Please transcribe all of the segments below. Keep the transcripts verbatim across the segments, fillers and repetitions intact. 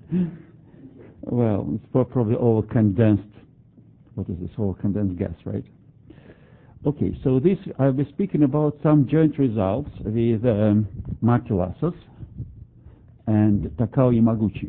Well, it's probably all condensed. What is this? All condensed gas, right? Okay, so this I was speaking about some joint results with um, Maki Lassos and Takao Yamaguchi.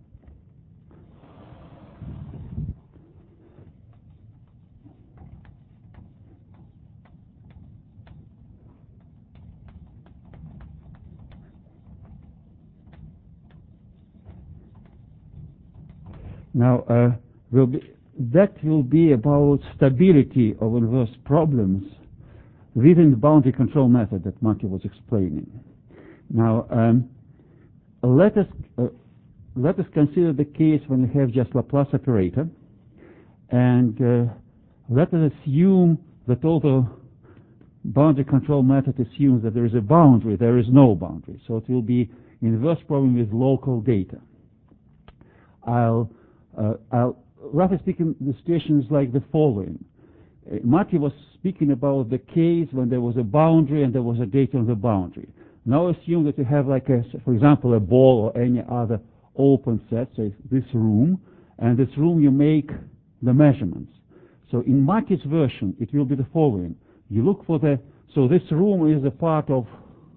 Now, uh, will be, that will be about stability of inverse problems within the boundary control method that Maki was explaining. Now, um, let us uh, let us consider the case when we have just Laplace operator, and uh, let us assume that although boundary control method assumes that there is a boundary, there is no boundary. So it will be inverse problem with local data. I'll Uh, I'll, roughly speaking, the situation is like the following. Uh, Maki was speaking about the case when there was a boundary and there was a data on the boundary. Now assume that you have, like, a, for example, a ball or any other open set, so this room, and this room you make the measurements. So in Maki's version, it will be the following. You look for the, so this room is a part of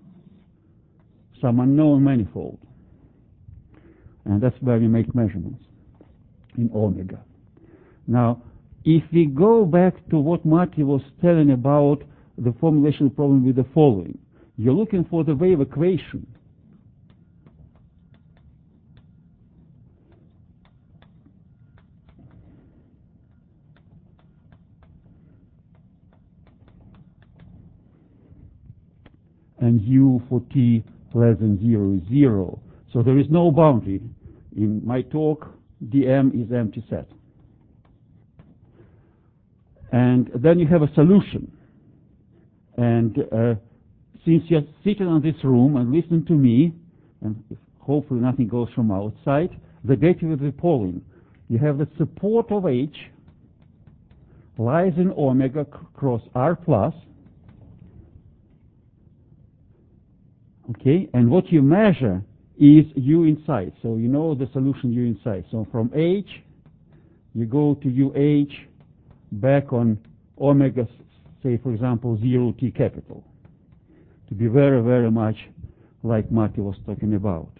some unknown manifold, and that's where we make measurements in omega. Now, if we go back to what Maki was telling about the formulation problem with the following, you're looking for the wave equation. And u for t less than zero is zero. So there is no boundary. In my talk, dm is empty set. And then you have a solution. And uh, since you're sitting in this room and listening to me, and hopefully nothing goes from outside, the data will be following. You have the support of H lies in omega cross R plus. Okay, and what you measure is U inside. So you know the solution U inside. So from H, you go to U H back on omega, say, for example, zero T capital, to be very, very much like Maki was talking about.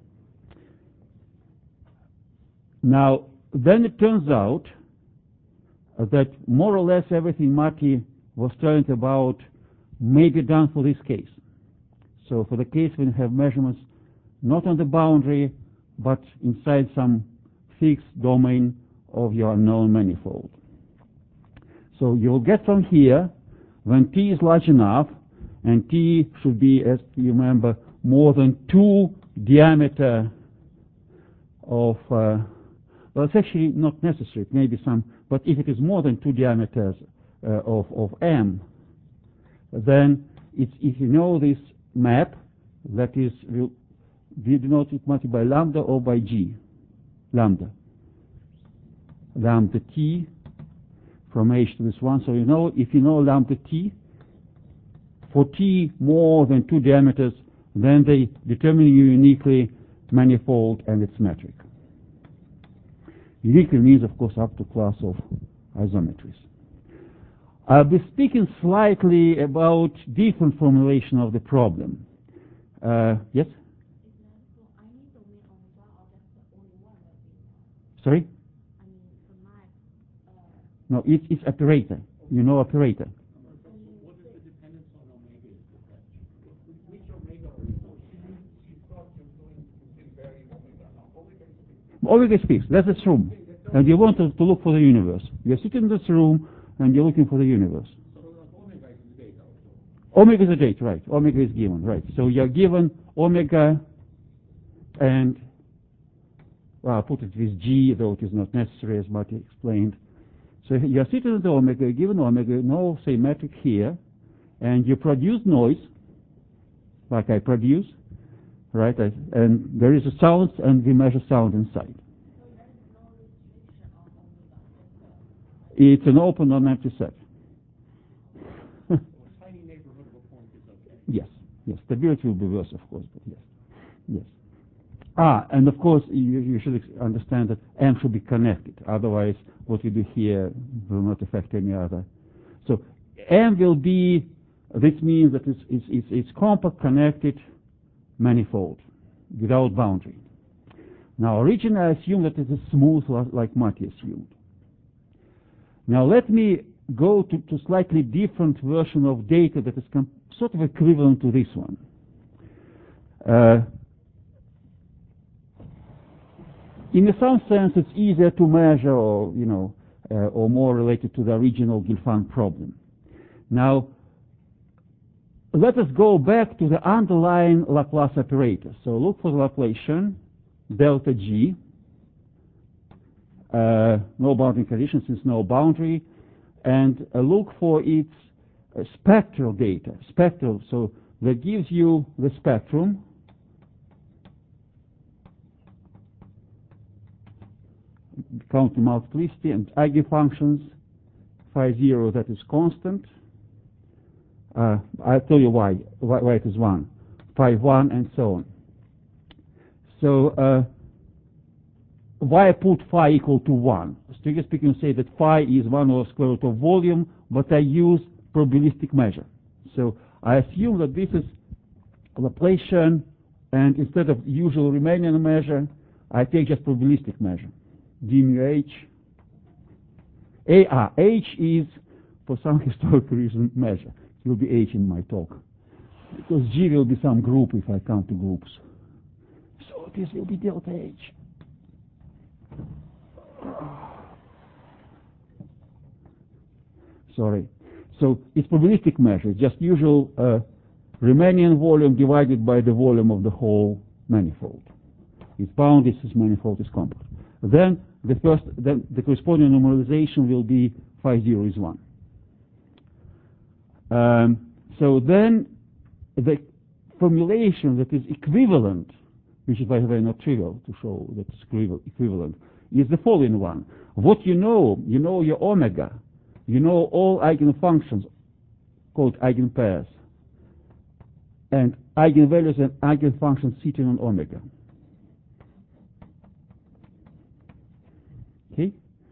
Now, then it turns out that more or less everything Maki was telling about may be done for this case. So for the case when you have measurements not on the boundary, but inside some fixed domain of your unknown manifold. So you'll get from here, when T is large enough, and T should be, as you remember, more than two diameter of, uh, well, it's actually not necessary, it may be some, but if it is more than two diameters uh, of, of M, then it's, if you know this map, that is, will be denoted by lambda or by G, lambda. Lambda T from H to this one. So you know, if you know lambda T, for T more than two diameters, then they determine you uniquely manifold and its metric. Uniquely means, of course, up to class of isometries. I'll be speaking slightly about different formulation of the problem. Uh, yes? Sorry? No, it's, it's operator. You know operator. What is the dependence on omega is the question. Which omega are you talking? She thought you were going to vary omega. Now, omega is fixed. Omega is fixed. That's this room. And you want to, to look for the universe. You're sitting in this room and you're looking for the universe. So omega is the data also. Omega is the data, right. Omega is given, right. So you're given omega and, well, I'll put it with G, though it is not necessary, as Marty explained. So you're sitting at the omega, you're given omega, no, say, metric here, and you produce noise, like I produce, right, I, and there is a sound, and we measure sound inside. So there is no restriction on omega. It's an open non-empty set. So a tiny neighborhood of a point is okay. Yes, yes. Stability will be worse, of course, but yes, yes. Ah, and of course, you, you should ex- understand that M should be connected. Otherwise, what we do here will not affect any other. So M will be, this means that it's, it's, it's, it's compact connected manifold without boundary. Now, originally I assumed that it is smooth like Matti assumed. Now, let me go to, to slightly different version of data that is com- sort of equivalent to this one. Uh, in some sense, it's easier to measure, or you know, uh, or more related to the original Guilfand problem. Now, let us go back to the underlying Laplace operator. So look for the Laplacian, delta G, uh, no boundary condition since no boundary, and uh, look for its uh, spectral data. Spectral, so that gives you the spectrum, counting multiplicity, and eigenfunctions, phi zero that is constant. Uh, I'll tell you why, why, why it is one, phi one, and so on. So uh, why I put phi equal to one? Strictly speaking, say that phi is one over square root of volume, but I use probabilistic measure. So I assume that this is Laplacian, and instead of usual Riemannian measure, I take just probabilistic measure. D mu h. A, ah, h is, for some historical reason, measure. It will be h in my talk. Because G will be some group if I count the groups. So this will be delta h. Sorry. So it's probabilistic measure. It's just usual uh, Riemannian volume divided by the volume of the whole manifold. It's bounded, this manifold is compact. Then the first, then the corresponding normalization will be phi zero is one. Um, so then the formulation that is equivalent, which is by the way not trivial to show that it's equivalent, is the following one. What you know, you know your omega, you know all eigenfunctions called eigenpairs, and eigenvalues and eigenfunctions sitting on omega. Okay?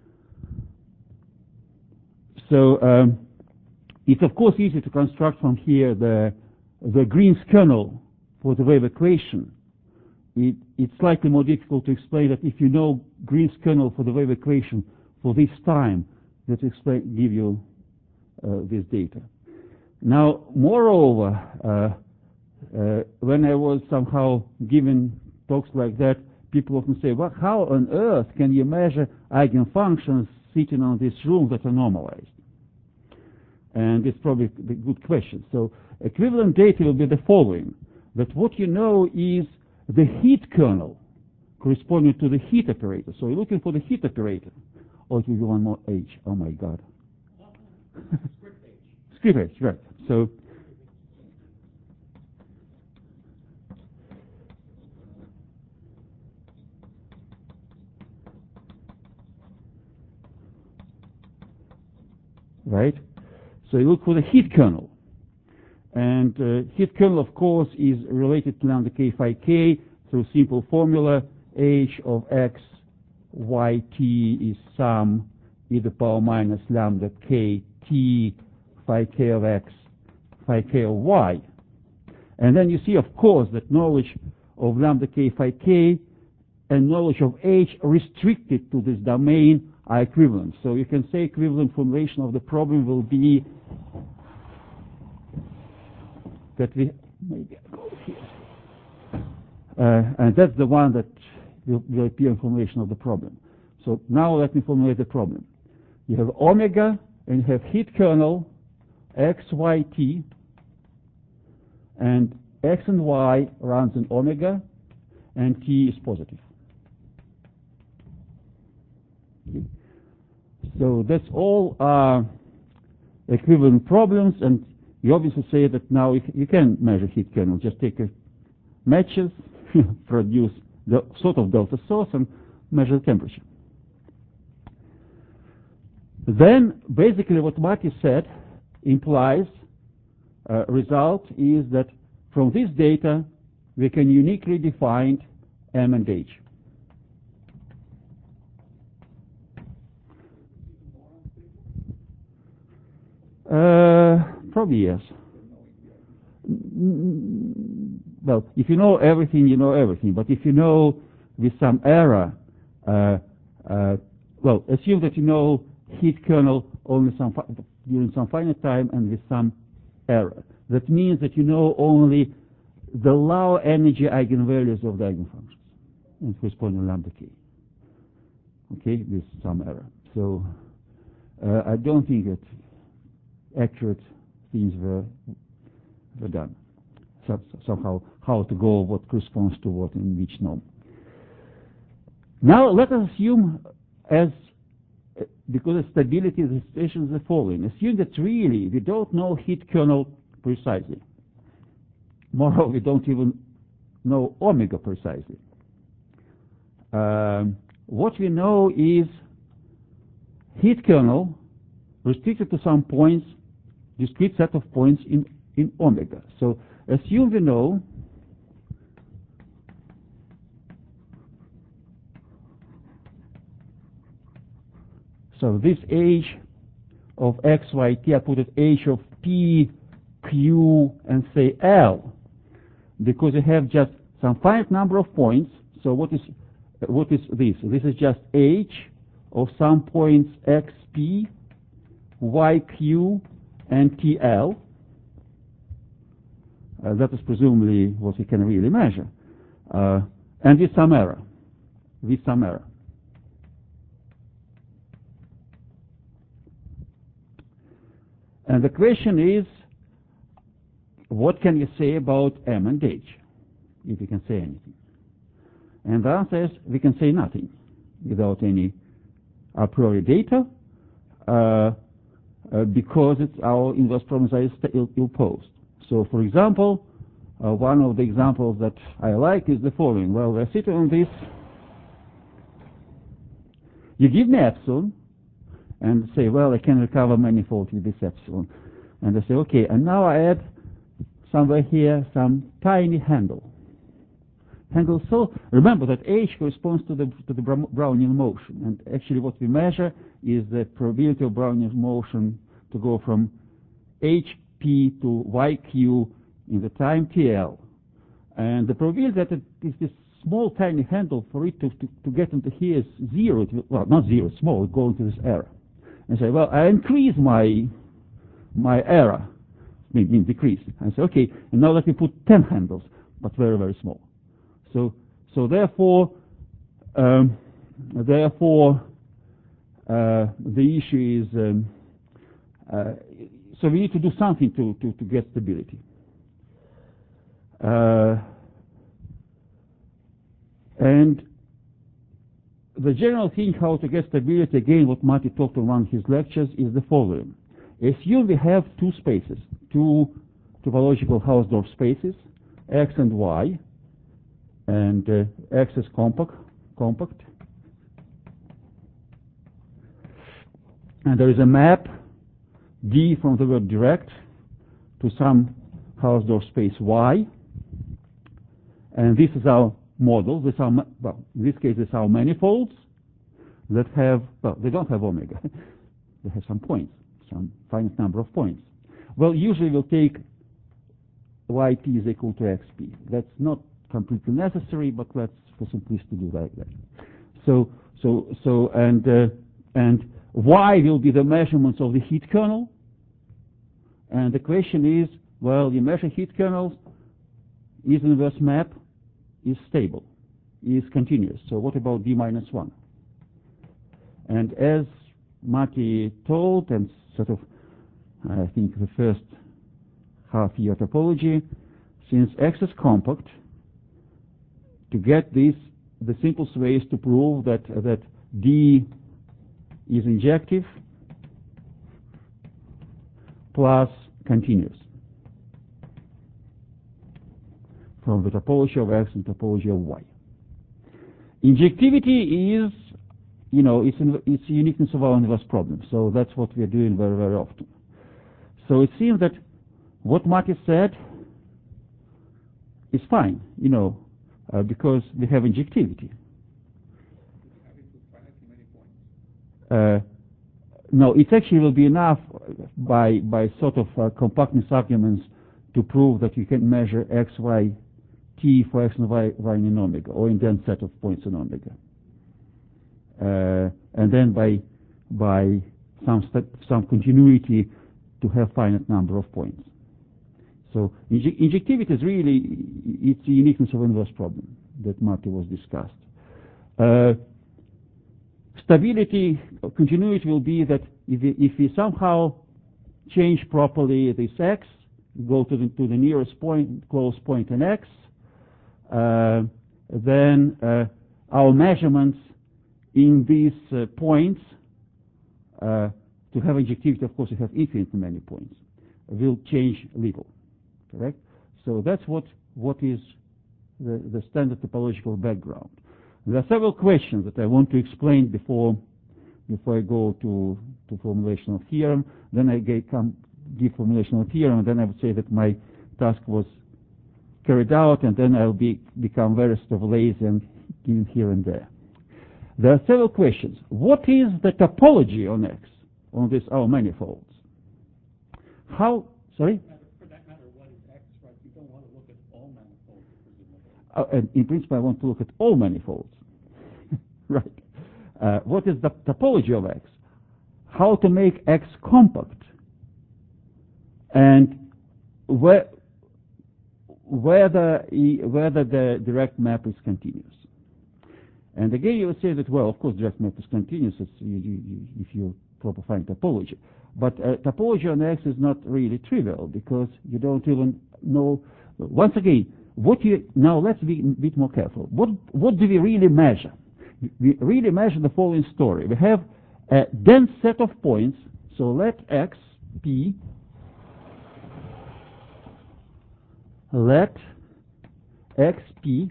So um, it's of course easy to construct from here the the Green's kernel for the wave equation. It, it's slightly more difficult to explain that if you know Green's kernel for the wave equation for this time, that explain give you uh, this data. Now, moreover, uh, uh, when I was somehow giving talks like that, people often say, well, how on earth can you measure eigenfunctions sitting on this room that are normalized? And it's probably a good question. So equivalent data will be the following, that what you know is the heat kernel corresponding to the heat operator. So you're looking for the heat operator. Oh, it will be one more H. Oh, my God. Script H. Script H, right. So right? So you look for the heat kernel. And uh, heat kernel, of course, is related to lambda k phi k through simple formula. H of x, y, t is sum e to the power minus lambda k t phi k of x, phi k of y. And then you see, of course, that knowledge of lambda k phi k and knowledge of h restricted to this domain are equivalent. So you can say equivalent formulation of the problem will be that we maybe I go here, uh, and that's the one that will, will appear in formulation of the problem. So now let me formulate the problem. You have omega and you have heat kernel x, y, t, and x and y runs in omega, and t is positive. Okay. So that's all uh, equivalent problems, and you obviously say that now you, you can measure heat kernel. Just take a matches, produce the sort of delta source, and measure the temperature. Then, basically, what Matti said implies uh, result is that from this data we can uniquely define M and H. Uh, probably yes. Well, if you know everything, you know everything. But if you know with some error, uh, uh, well, assume that you know heat kernel only some during some finite time and with some error. That means that you know only the low energy eigenvalues of the eigenfunctions and corresponding lambda k. Okay, with some error. So uh, I don't think that accurate things were were done. So, somehow, how to go, what corresponds to what in which norm. Now let us assume, as uh, because of stability of the situation is the following. Assume that really we don't know heat kernel precisely. Moreover, we don't even know omega precisely. Um, what we know is heat kernel restricted to some points, discrete set of points in, in omega. So assume we know so this h of x, y, t, I put it h of p, q, and say l, because you have just some finite number of points. So what is what is this? This is just h of some points x, p, y, q, and tl. Uh, that is presumably what we can really measure, uh, and with some error, with some error. And the question is, what can you say about M and H, if you can say anything? And the answer is, we can say nothing without any a priori data, uh, uh, because it's our inverse problems are ill, ill posed. So, for example, uh, one of the examples that I like is the following. Well, we're sitting on this. You give me epsilon, and say, well, I can recover manifold with this epsilon. And I say, okay, and now I add somewhere here some tiny handle. Handle, so remember that H corresponds to the, to the Brownian motion. And actually what we measure is the probability of Brownian motion to go from H P to Y Q in the time T L. And the probability that it is this small tiny handle for it to, to, to get into here is zero. It will, well, not zero, small, it will go into this error. And say, well, I increase my my error, mean, mean decrease. And say, okay, and now let me put ten handles, but very, very small. So, so therefore, um, therefore, uh, the issue is, um, uh, so we need to do something to, to, to get stability. Uh, and the general thing how to get stability, again, what Matti talked in one of his lectures, is the following. Assume we have two spaces, two topological Hausdorff spaces, X and Y, and uh, X is compact, compact. And there is a map, D from the word direct, to some Hausdorff space Y. And this is our model. This are, well, in this case, it's our manifolds that have, well, they don't have omega. They have some points, some finite number of points. Well, usually we'll take yp is equal to xp. That's not completely necessary, but let's, for simplicity, do like that. So, so, so, and uh, and y will be the measurements of the heat kernel. And the question is, well, you measure heat kernels, is inverse map is stable, is continuous. So what about d minus one? And as Matti told, and sort of, I think the first half-year topology, since X is compact, to get this, the simplest way is to prove that that D is injective plus continuous from the topology of X and topology of Y. Injectivity is, you know, it's, in, it's the uniqueness of our inverse problem. So that's what we're doing very, very often. So it seems that what Matti said is fine. You know, uh, because they have injectivity. Having to finitely many points. Uh, no, it actually will be enough by by sort of uh, compactness arguments to prove that you can measure x, y, t for x and y, y in omega, or in dense set of points in omega. Uh, and then by by some st some continuity to have finite number of points. So inje injectivity is really, it's the uniqueness of inverse problem that Marty was discussed. Uh, stability, uh, continuity will be that if we, if we somehow change properly this x, go to the, to the nearest point, close point in x, uh, then uh, our measurements in these uh, points, uh, to have injectivity, of course, you have infinite many points, will change little, correct? So that's what, what is the, the standard topological background. There are several questions that I want to explain before, before I go to, to formulation of theorem. Then I get, come, give formulation of theorem, and then I would say that my task was carried out, and then I'll be, become very sort of lazy and give here and there. There are several questions. What is the topology on X, on this our manifolds? How, sorry? For that matter, what is X, right? You don't want to look at all manifolds, presumably. Uh, and in principle, I want to look at all manifolds. Right. Uh, what is the topology of X? How to make X compact? And where, whether, whether the direct map is continuous. And again, you would say that, well, of course, direct map is continuous if you, you, if you proper find topology. But uh, topology on X is not really trivial because you don't even know. Once again, what you now let's be a bit more careful. What what do we really measure? We really measure the following story. We have a dense set of points. So let X P let X P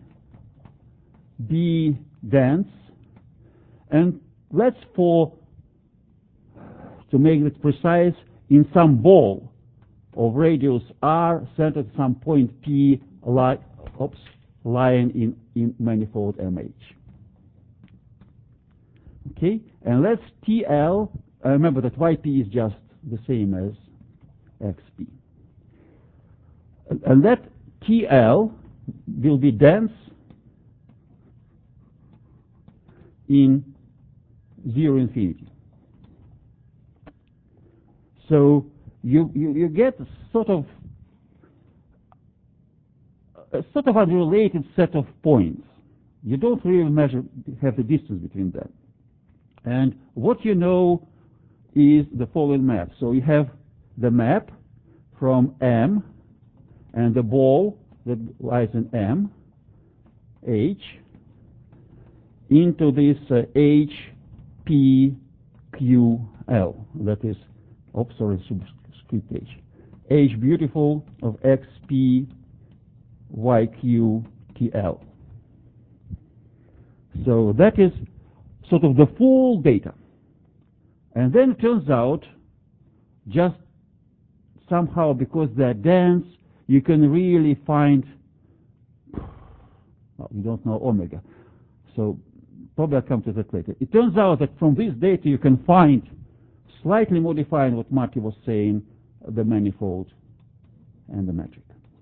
be dense, and let's for to make it precise, in some ball of radius r centered at some point p li oops, lying in, in manifold M H. Okay, and let's T L, uh, remember that Y P is just the same as X P. And, and let T L will be dense in zero infinity. So you, you, you get sort of a sort of unrelated set of points. You don't really measure, have the distance between them. And what you know is the following map. So you have the map from M and the ball that lies in M, H, into this uh, H, P, Q, L. That is, oops, sorry, subscript H. H beautiful of X, P, Y, Q, T, L. So that is sort of the full data. And then it turns out, just somehow because they're dense, you can really find, well, we don't know omega. So probably I'll come to that later. It turns out that from this data you can find, slightly modifying what Marty was saying, the manifold and the metric.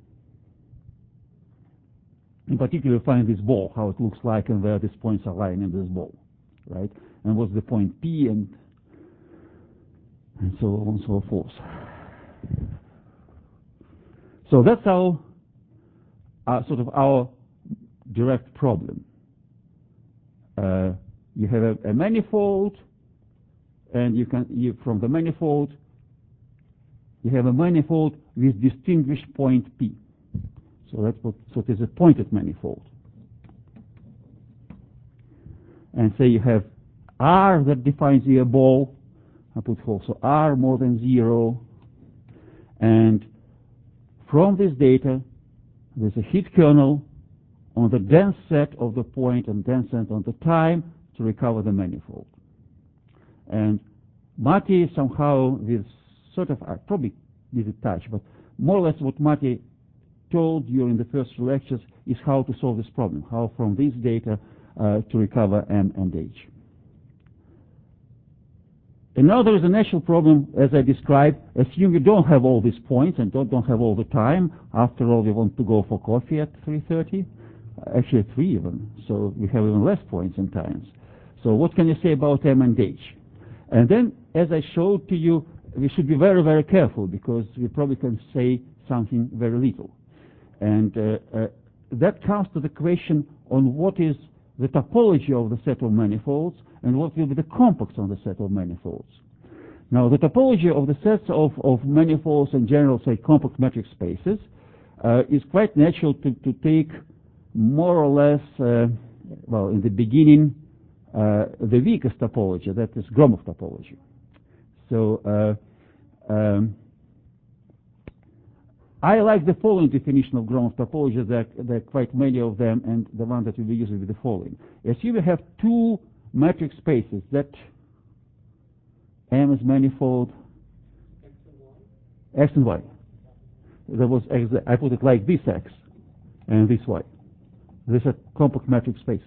In particular, you find this ball, how it looks like and where these points are lying in this ball, right? And what's the point P and and so on and so forth. So that's our, our sort of our direct problem. Uh, you have a, a manifold, and you can you, from the manifold you have a manifold with distinguished point P. So that's what so it is a pointed manifold. And say you have R that defines your ball. I put also R more than zero, and from this data there's a hit kernel on the dense set of the point and dense set on the time to recover the manifold. And Marty somehow with sort of, I probably didn't touch, but more or less what Marty told during the first lectures, is how to solve this problem, how from this data uh, to recover M and H. And now there is an actual problem, as I described. Assume you don't have all these points and don't, don't have all the time. After all, we want to go for coffee at three thirty, actually at three even, so we have even less points and times. So what can you say about M and H? And then, as I showed to you, we should be very, very careful, because we probably can say something very little. And uh, uh, that comes to the question on what is the topology of the set of manifolds and what will be the compacts on the set of manifolds. Now, the topology of the sets of, of manifolds in general, say compact metric spaces, uh, is quite natural to, to take more or less, uh, well, in the beginning, uh, the weakest topology, that is Gromov topology. So, uh, um, I like the following definition of Gromov topology. There, there are quite many of them, and the one that we'll be using will be the following. Assume you have two metric spaces that M is manifold X and Y. There was X, I put it like this X and this Y. These are compact metric spaces.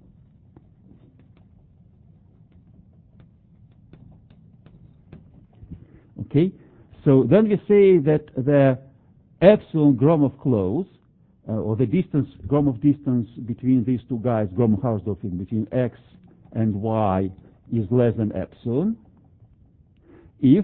Okay, so then we say that the epsilon Gromov close, uh, or the distance, Gromov distance between these two guys, Gromov-Hausdorff thing, between X and Y is less than epsilon if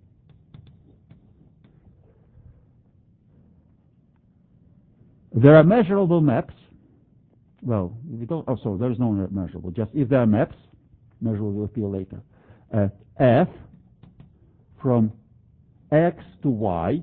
there are measurable maps. Well, we don't, oh, sorry, there is no measurable, just if there are maps, measurable will appear later, uh, F from X to Y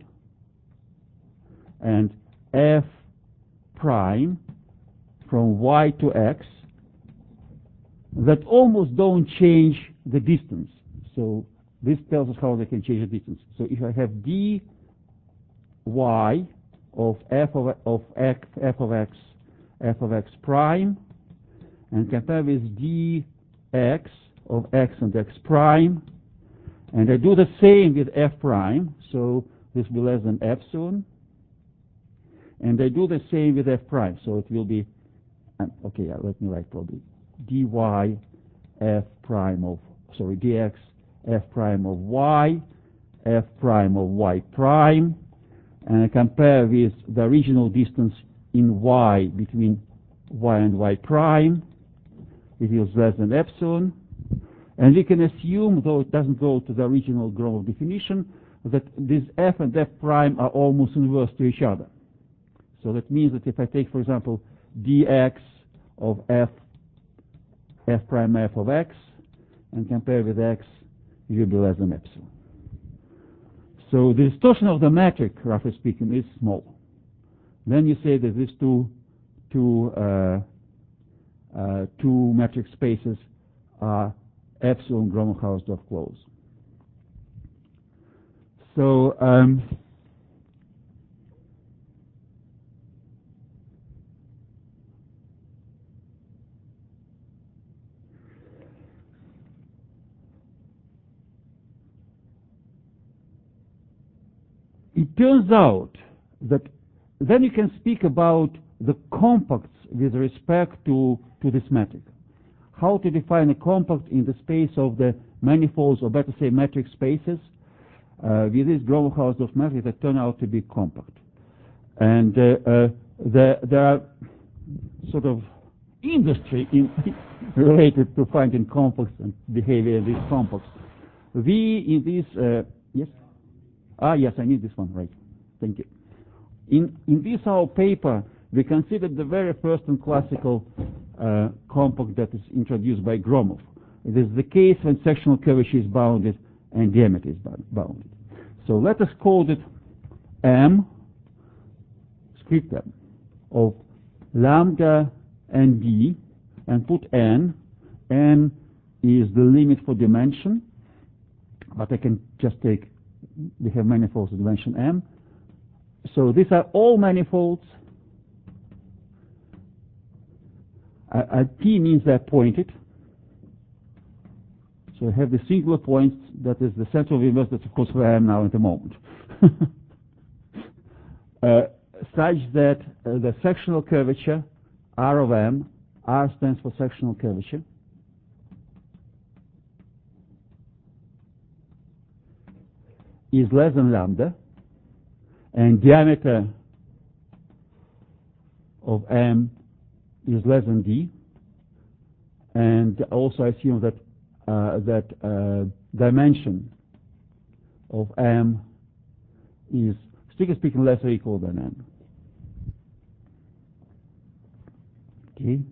and F prime from Y to X that almost don't change the distance. So this tells us how they can change the distance. So if I have d y of f of, of x, f of x, f of x prime, and compare with dx of x and x prime, and I do the same with f prime, so this will be less than epsilon, and I do the same with f prime, so it will be, um, okay, yeah, let me write probably dy f prime of, sorry, dx f prime of y, f prime of y prime, and I compare with the original distance in y between y and y prime, it is less than epsilon, and we can assume, though it doesn't go to the original Gromov definition, that these f and f prime are almost inverse to each other. So that means that if I take, for example, dx of f, f prime f of x, and compare with x, it will be less than epsilon. So the distortion of the metric, roughly speaking, is small. Then you say that these two, two, uh, uh, two metric spaces are epsilon Gromov-Hausdorff close. So um, it turns out that then you can speak about the compacts with respect to, to this metric. How to define a compact in the space of the manifolds, or better say metric spaces, uh, with this Gromov-Hausdorff metric that turn out to be compact. And uh, uh, the, there are sort of industry in related to finding compacts and behavior in these compacts. We in this, uh, yes? Ah, yes, I need this one, right. Thank you. In, in this our paper, we considered the very first and classical uh, compact that is introduced by Gromov. It is the case when sectional curvature is bounded and diameter is bounded. So let us call it M, script M, of lambda and d, and put n. N is the limit for dimension, but I can just take, we have manifolds of dimension m. So these are all manifolds. Uh, P means they're pointed. So I have the singular points, that is the center of the universe, that's of course where I am now at the moment. uh, such that uh, the sectional curvature R of M, R stands for sectional curvature, is less than lambda, and diameter of M is less than D, and also assume that uh, that uh, dimension of M is, strictly speaking, less or equal than N. Okay.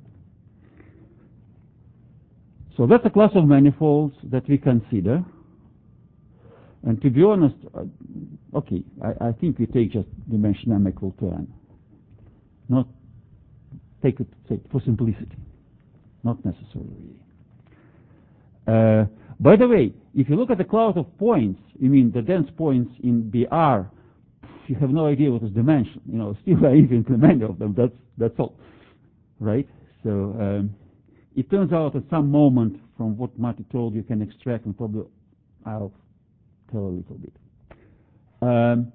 So that's a class of manifolds that we consider. And to be honest, uh, okay, I, I think we take just dimension M equal to N. Not take it, say, for simplicity. Not necessarily. Uh, by the way, if you look at the cloud of points, you mean the dense points in B R, you have no idea what is dimension. You know, still there are infinitely many of them. That's that's all, right? So um, it turns out at some moment from what Marty told you can extract, and probably I'll tell a little bit. Um,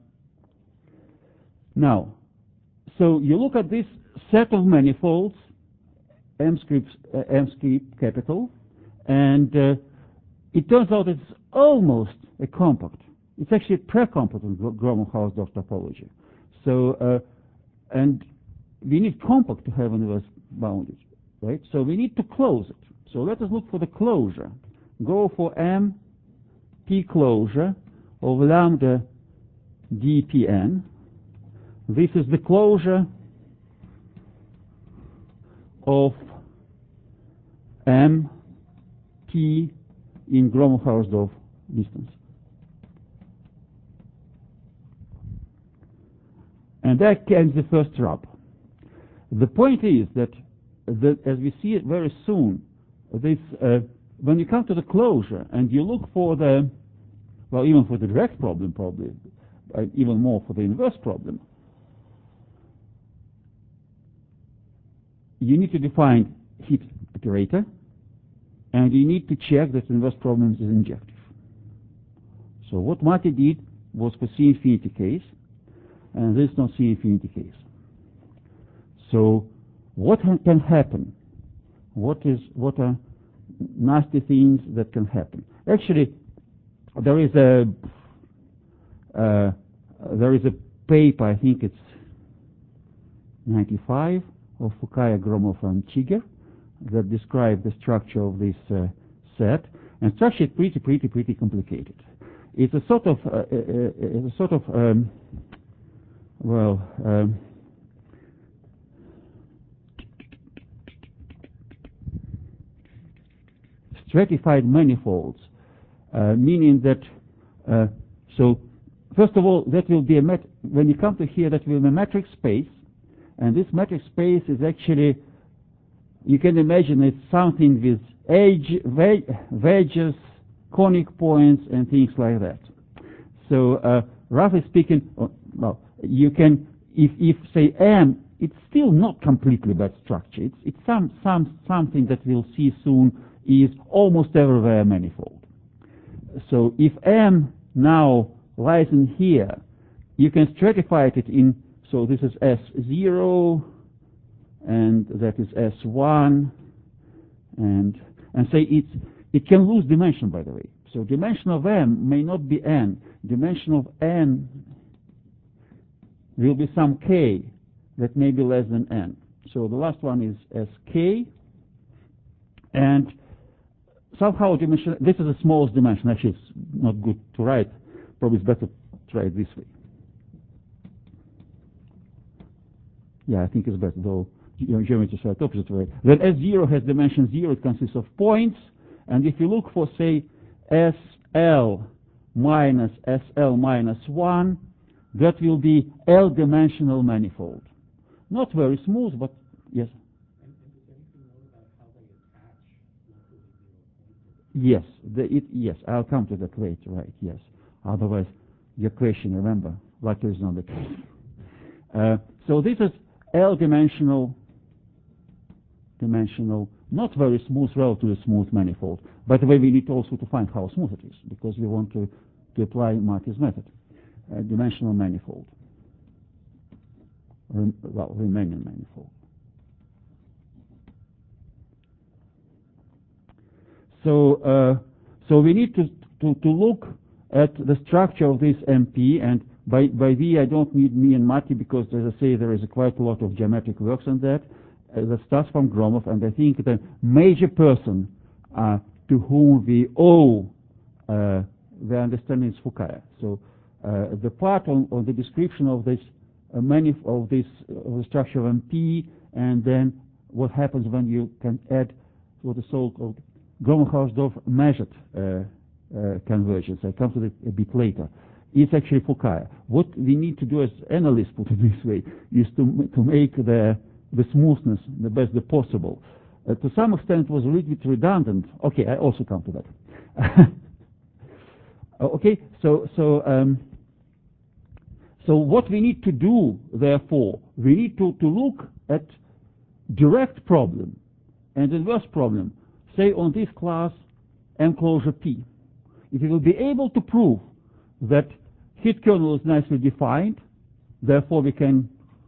now, so you look at this set of manifolds, M script, uh, M script capital, and uh, it turns out it's almost a compact. It's actually a pre-compact in Gromov-Hausdorff topology. So, uh, and we need compact to have inverse boundaries, right? So we need to close it. So let us look for the closure. Go for M P closure of lambda D P N. This is the closure of M P in Gromov-Hausdorff distance. And that ends the first rub. The point is that, that as we see it very soon, this, uh, when you come to the closure and you look for the, well, even for the direct problem probably, uh, even more for the inverse problem, you need to define heat operator, and you need to check that inverse problem is injective. So what Marty did was for C infinity case, and this is not C infinity case. So what ha can happen? What is what are nasty things that can happen? Actually, there is a uh, there is a paper, I think it's ninety-five, of Fukaya, Gromov, and Chigger that describe the structure of this uh, set, and structure is pretty, pretty, pretty complicated. It's a sort of, uh, it's a sort of, um, well, um, stratified manifolds, uh, meaning that, uh, so first of all, that will be a met when you come to here, that will be a metric space, and this metric space is actually, you can imagine it's something with edge, veg, wedges, conic points, and things like that. So, uh, roughly speaking, oh, well, you can, if, if say M, it's still not completely that structure. It's, it's some, some, something that we'll see soon is almost everywhere a manifold. So if M now lies in here, you can stratify it in, so this is S zero, and that is S one, and and say it's it can lose dimension, by the way. So dimension of M may not be N. Dimension of N will be some K that may be less than N. So the last one is S K, and somehow dimension, this is the smallest dimension. Actually, it's not good to write. Probably it's better to write this way. Yeah, I think it's better, though geometry is right opposite way. Then S zero has dimension zero. It consists of points. And if you look for, say, S L minus S L minus one, that will be L-dimensional manifold. Not very smooth, but yes. And, and does anything know about how they attach locally zero points? Yes, the, it, yes, I'll come to that later, right, yes. Otherwise, your question, remember, luckily is not the case. Uh, so this is L-dimensional, dimensional, not very smooth, relatively smooth manifold. By the way, we need also to find how smooth it is, because we want to, to apply Marty's method. Uh, dimensional manifold. rem well, Riemannian manifold. So, uh, so we need to, to, to look at the structure of this M P, and by, by V I don't need me and Matti, because as I say, there is a quite a lot of geometric works on that. Uh, that starts from Gromov, and I think the major person uh, to whom we owe uh, the understanding is Fukaya. So uh, the part on, on the description of this uh, manif of this uh, of the structure of M P, and then what happens when you can add what the so-called Gromov-Hausdorff measured uh, uh, convergence. I come to that a bit later. It's actually Fukaya. What we need to do as analysts, put it this way, is to to make the the smoothness the best possible. Uh, to some extent, it was a little bit redundant. Okay, I also come to that. Okay, so so um, so what we need to do, therefore, we need to to look at direct problem and inverse problem, say on this class M closure P. If we will be able to prove that heat kernel is nicely defined, therefore we can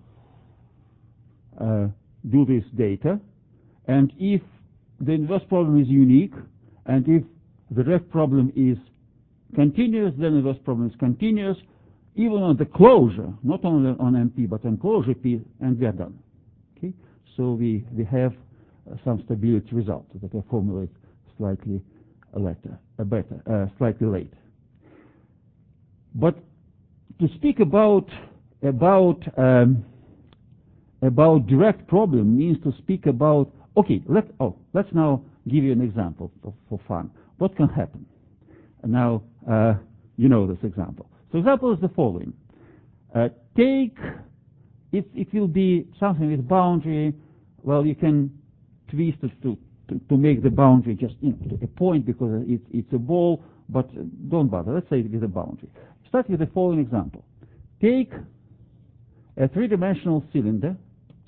uh, do this data, and if the inverse problem is unique, and if the direct problem is continuous, then the inverse problem is continuous, even on the closure, not only on M P, but on closure P, and we are done. Okay, so we we have uh, some stability result that I formulate slightly later, uh, better, uh, slightly late. But to speak about about um, about direct problem means to speak about. Okay, let oh let's now give you an example for, for fun. What can happen? Now uh, you know this example. So example is the following. Uh, take it. It will be something with boundary. Well, you can twist it to to, to make the boundary just you know, a point because it, it's a ball. But don't bother. Let's say it with a boundary. Start with the following example. Take a three-dimensional cylinder.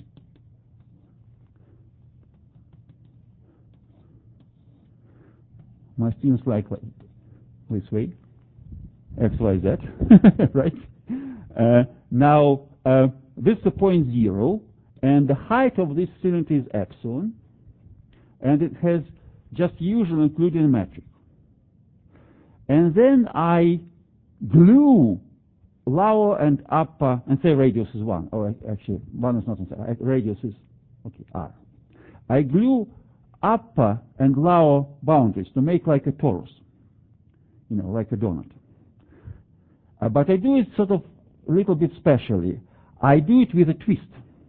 My students like this way, X, Y, Z, right? Uh, now, uh, this is a point zero, and the height of this cylinder is epsilon, and it has just usual Euclidean metric. And then I glue lower and upper, and say radius is one, or actually one is not inside, radius is, okay, R. I glue upper and lower boundaries to make like a torus, you know, like a donut. Uh, but I do it sort of a little bit specially. I do it with a twist.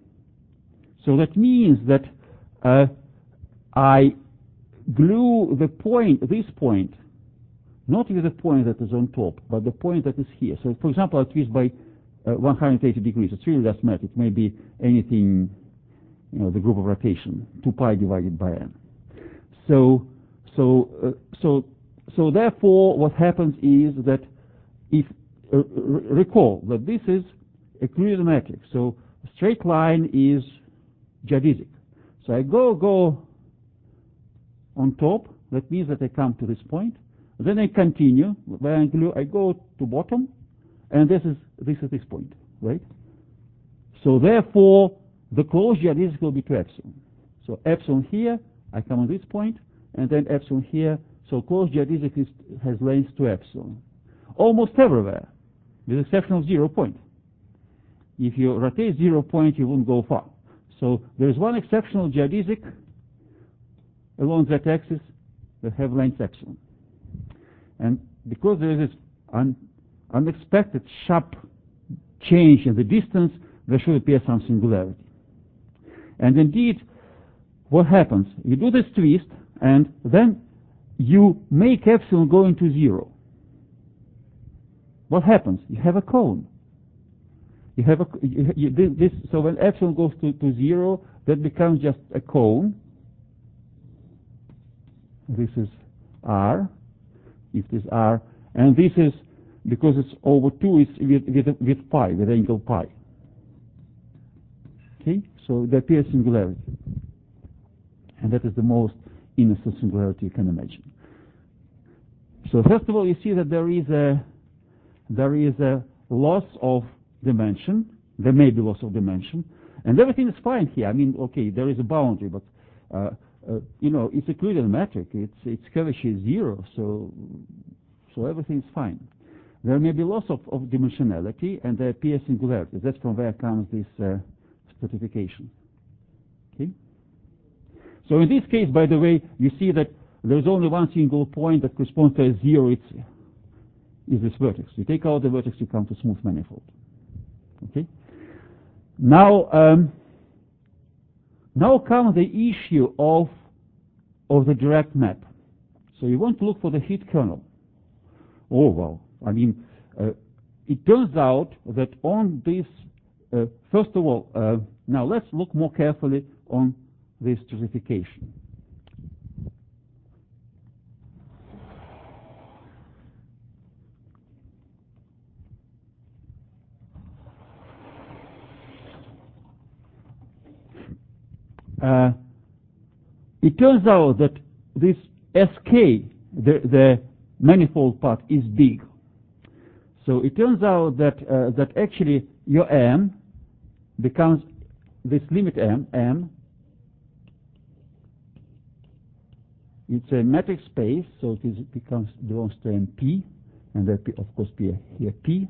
So that means that uh, I glue the point, this point, not with the point that is on top, but the point that is here. So, for example, I twist by uh, one hundred eighty degrees. It's really doesn't matter. It may be anything, you know, the group of rotation, two pi divided by n. So, so, uh, so, so therefore, what happens is that if uh, recall that this is Euclidean metric. So, a straight line is geodesic. So I go go on top. That means that I come to this point. Then I continue. I go to bottom, and this is this is this point, right? So therefore, the closed geodesic will be to epsilon. So epsilon here, I come on this point, and then epsilon here. So closed geodesic is, has length to epsilon, almost everywhere, with the exception of zero point. If you rotate zero point, you won't go far. So there is one exceptional geodesic along that axis that have length epsilon. And because there is this un unexpected sharp change in the distance, there should appear some singularity. And indeed, what happens? You do this twist, and then you make epsilon go into zero. What happens? You have a cone. You have a you, you, this. So when epsilon goes to, to zero, that becomes just a cone. This is R. If this R, and this is, because it's over two, it's with, with, with pi, with angle pi. Okay, so there appears singularity. And that is the most innocent singularity you can imagine. So first of all, you see that there is a, there is a loss of dimension, there may be loss of dimension, and everything is fine here. I mean, okay, there is a boundary, but uh, uh, you know, it's a Euclidean metric. It's its curvature is zero, so so everything is fine. There may be loss of, of dimensionality, and there appear singularities. That's from where comes this uh, stratification. Okay. So in this case, by the way, you see that there's only one single point that corresponds to a zero. It's is this vertex. You take out the vertex, you come to smooth manifold. Okay. Now, um, now comes the issue of of the direct map. So you want to look for the heat kernel. Oh well, I mean, uh, it turns out that on this, uh, first of all, uh, now let's look more carefully on this stratification. Uh, it turns out that this S K, the, the manifold part, is big. So it turns out that uh, that actually your M becomes this limit M, M. It's a metric space, so it, is, it becomes belongs to M P, and there P, of course P here P.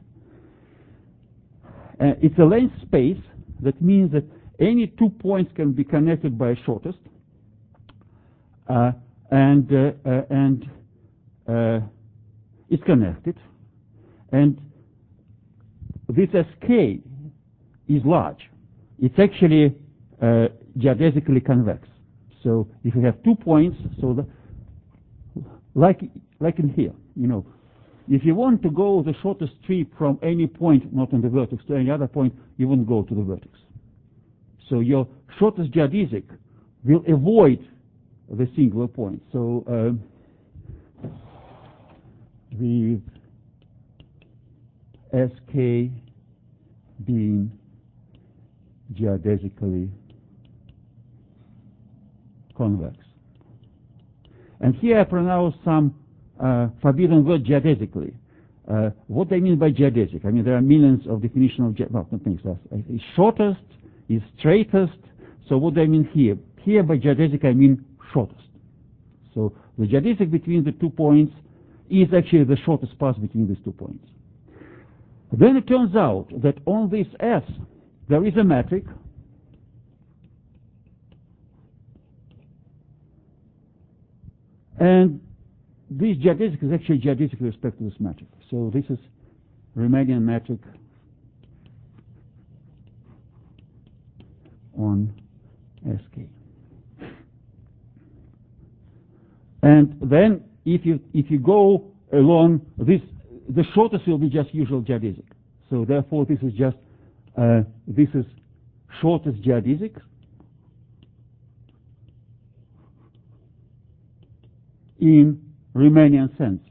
Uh, it's a length space. That means that any two points can be connected by a shortest, uh, and uh, uh, and uh, it's connected, and this S K is large. It's actually uh, geodesically convex. So if you have two points, so the, like like in here, you know, if you want to go the shortest trip from any point not on the vertex to any other point, you won't go to the vertex. So your shortest geodesic will avoid the singular point. So uh, with S K being geodesically convex. And here I pronounce some uh, forbidden word geodesically. Uh, what I mean by geodesic? I mean there are millions of definitions of geodesic. Well, not things. It's shortest, is straightest. So what do I mean here? Here by geodesic I mean shortest. So the geodesic between the two points is actually the shortest path between these two points. Then it turns out that on this S there is a metric and this geodesic is actually geodesic with respect to this metric. So this is Riemannian metric on S K. And then if you if you go along this, the shortest will be just usual geodesic. So therefore this is just uh, this is shortest geodesic. In Riemannian sense.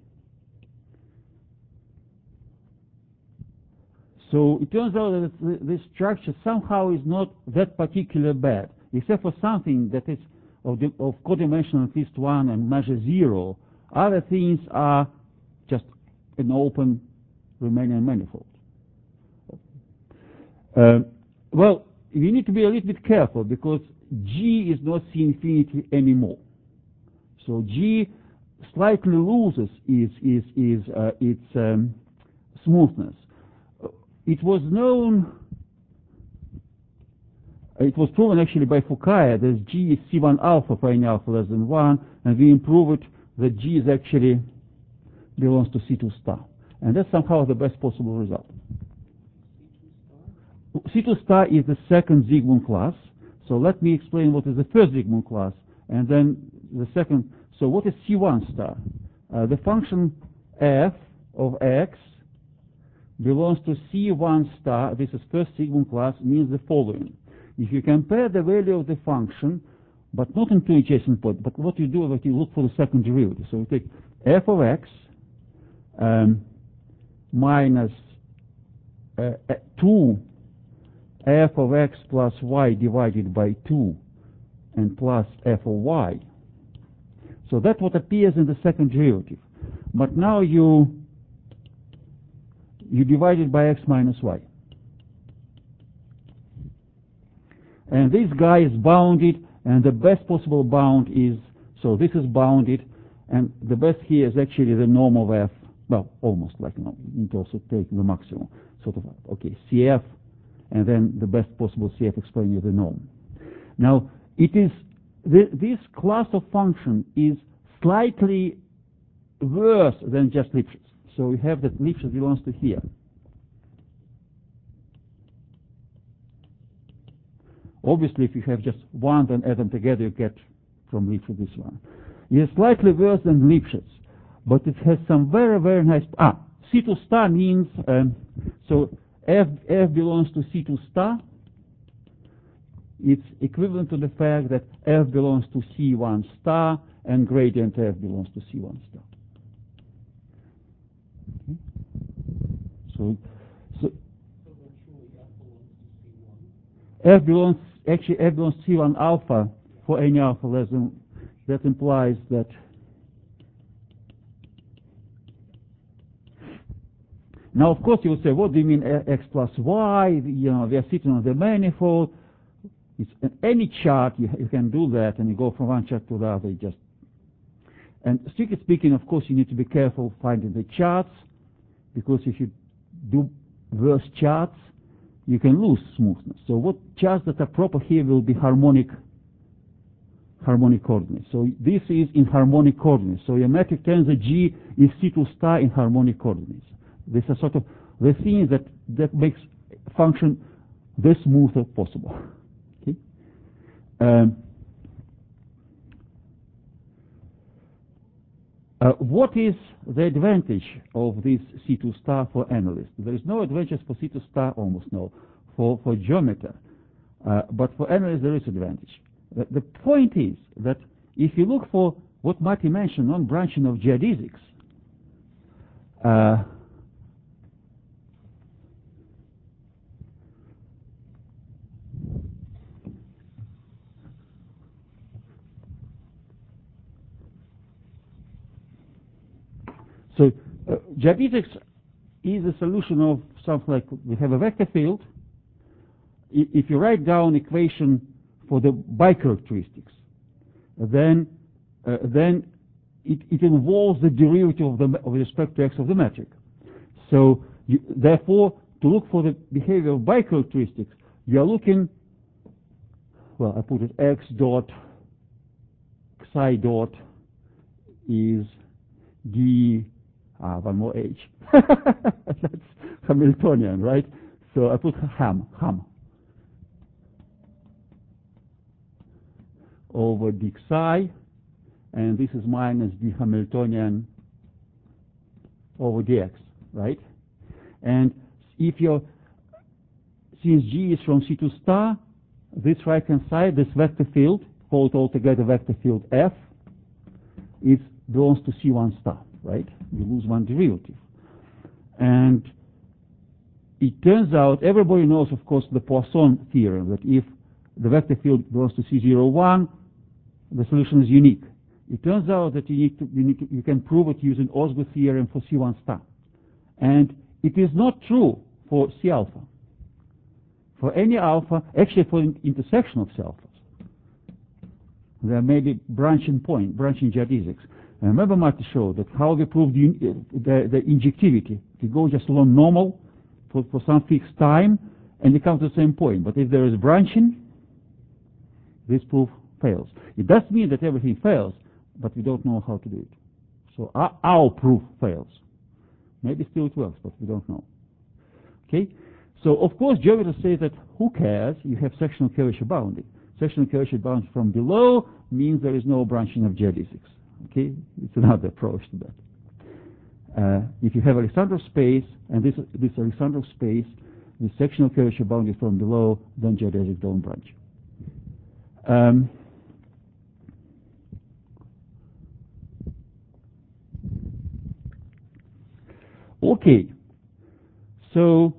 So it turns out that this structure somehow is not that particularly bad, except for something that is of, the, of codimension at least one and measure zero. Other things are just an open Riemannian manifold. Uh, well, you need to be a little bit careful because G is not C infinity anymore. So G slightly loses its, its, its, uh, its um, smoothness. It was known, it was proven actually by Fukaya that G is C one alpha for any alpha less than one, and we improve it that G is actually belongs to C two star. And that's somehow the best possible result. C two star is the second Zygmunt class. So let me explain what is the first Zygmunt class, and then the second. So what is C one star? Uh, the function f of x belongs to C one star. This is first Zygmunt class, means the following. If you compare the value of the function, but not in two adjacent points, but what you do is that you look for the second derivative. So you take f of x um, minus uh, two f of x plus y divided by two and plus f of y. So that's what appears in the second derivative. But now you you divide it by x minus y. And this guy is bounded, and the best possible bound is, so this is bounded, and the best here is actually the norm of F, well, almost like norm. You need to also take the maximum, sort of, okay, C F, and then the best possible C F explaining the norm. Now, it is, th this class of function is slightly worse than just Lipschitz. So we have that Lipschitz belongs to here. Obviously, if you have just one, then add them together, you get from Lipschitz this one. It is slightly worse than Lipschitz, but it has some very, very nice... Ah, C two star means... Um, so F, F belongs to C two star. It's equivalent to the fact that F belongs to C one star, and gradient F belongs to C one star. Okay. So, so So then surely F belongs to C one. F belongs, actually F belongs to C one alpha for any alpha less than, that implies that now of course you will say, what do you mean X plus Y? You know, we are sitting on the manifold. It's any chart, you, you can do that, and you go from one chart to the other. You just and strictly speaking, of course, you need to be careful finding the charts, because if you do worse charts, you can lose smoothness. So what charts that are proper here will be harmonic harmonic coordinates. So this is in harmonic coordinates. So your metric tensor G is C two star in harmonic coordinates. This is sort of the thing that that makes function the smoother possible. Okay. Um, uh, what is the advantage of this C two star for analysts? There is no advantage for C two star, almost no, for for geometer, uh, but for analysts there is advantage. The, the point is that if you look for what Marty mentioned, non-branching of geodesics, uh, so uh, geodesics is a solution of something like we have a vector field. I, if you write down equation for the bicharacteristics, then uh, then it, it involves the derivative of the with respect to x of the metric. So you, therefore, to look for the behavior of bicharacteristics, you are looking. Well, I put it x dot psi dot is d. Ah, one more h. That's Hamiltonian, right? So I put ham ham. Over d psi, and this is minus d Hamiltonian over dx, right? And if your, since G is from C two star, this right hand side, this vector field, call it altogether vector field F, it belongs to C one star, right? You lose one derivative. And it turns out, everybody knows, of course, the Poisson theorem, that if the vector field belongs to C zero one, the solution is unique. It turns out that you need to, you need to, you can prove it using Osgood theorem for C one star. And it is not true for C alpha. For any alpha, actually for an intersection of C alphas, there may be branching point, branching geodesics. And remember Marty showed that how we prove the, the, the injectivity. We go just along normal for, for some fixed time, and we come to the same point. But if there is branching, this proof fails. It does mean that everything fails, but we don't know how to do it. So our, our proof fails. Maybe still it works, but we don't know. Okay? So of course geometers say that who cares? You have sectional curvature bounding. Sectional curvature bounding from below means there is no branching of geodesics. Okay? It's another approach to that. Uh, if you have Alexandrov space, and this this Alexandrov space, the sectional curvature bounding from below, then geodesics don't branch. Um, Okay, so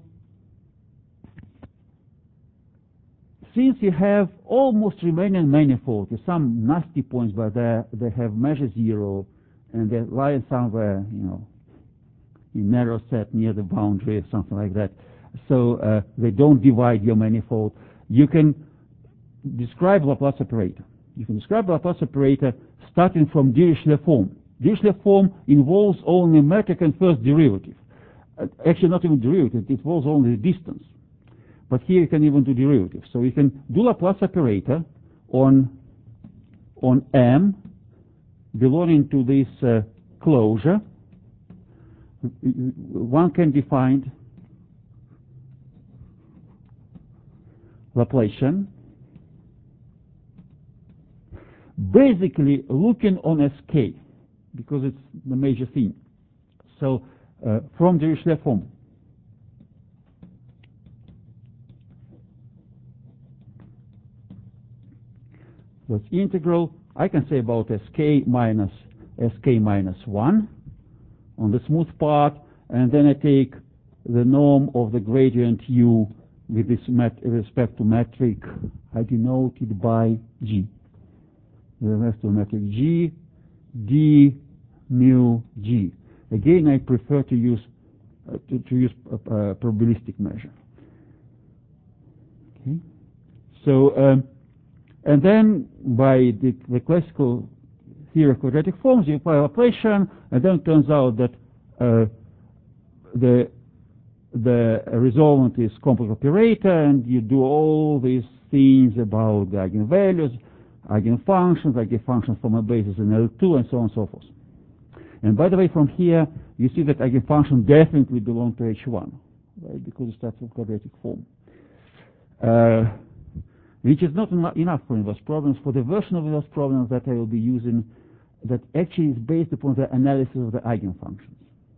since you have almost Riemannian manifold, there's some nasty points, but they they have measure zero, and they lie somewhere, you know, in narrow set near the boundary or something like that. So uh, they don't divide your manifold. You can describe Laplace operator. You can describe Laplace operator starting from Dirichlet form. Dirichlet form involves only metric and first derivative. Uh, actually, not even derivative, it involves only the distance. But here you can even do derivative. So you can do Laplace operator on, on M belonging to this uh, closure. One can define Laplacian basically looking on S K, because it's the major thing. So uh, from Dirichlet form. So it's integral. I can say about Sk minus Sk minus one on the smooth part, and then I take the norm of the gradient U with this met respect to metric I denoted by G. The rest of metric G, D, mu, G. Again, I prefer to use uh, to, to use a, a probabilistic measure. Okay. So, um, and then by the, the classical theory of quadratic forms, you apply Laplacian, and then it turns out that uh, the the resolvent is complex operator, and you do all these things about the eigenvalues, eigenfunctions, eigenfunctions from a basis in L two, and so on and so forth. And by the way, from here, you see that eigenfunction definitely belong to H one, right, because it starts with quadratic form. Uh, which is not en enough for inverse problems. For the version of inverse problems that I will be using, that actually is based upon the analysis of the eigenfunctions.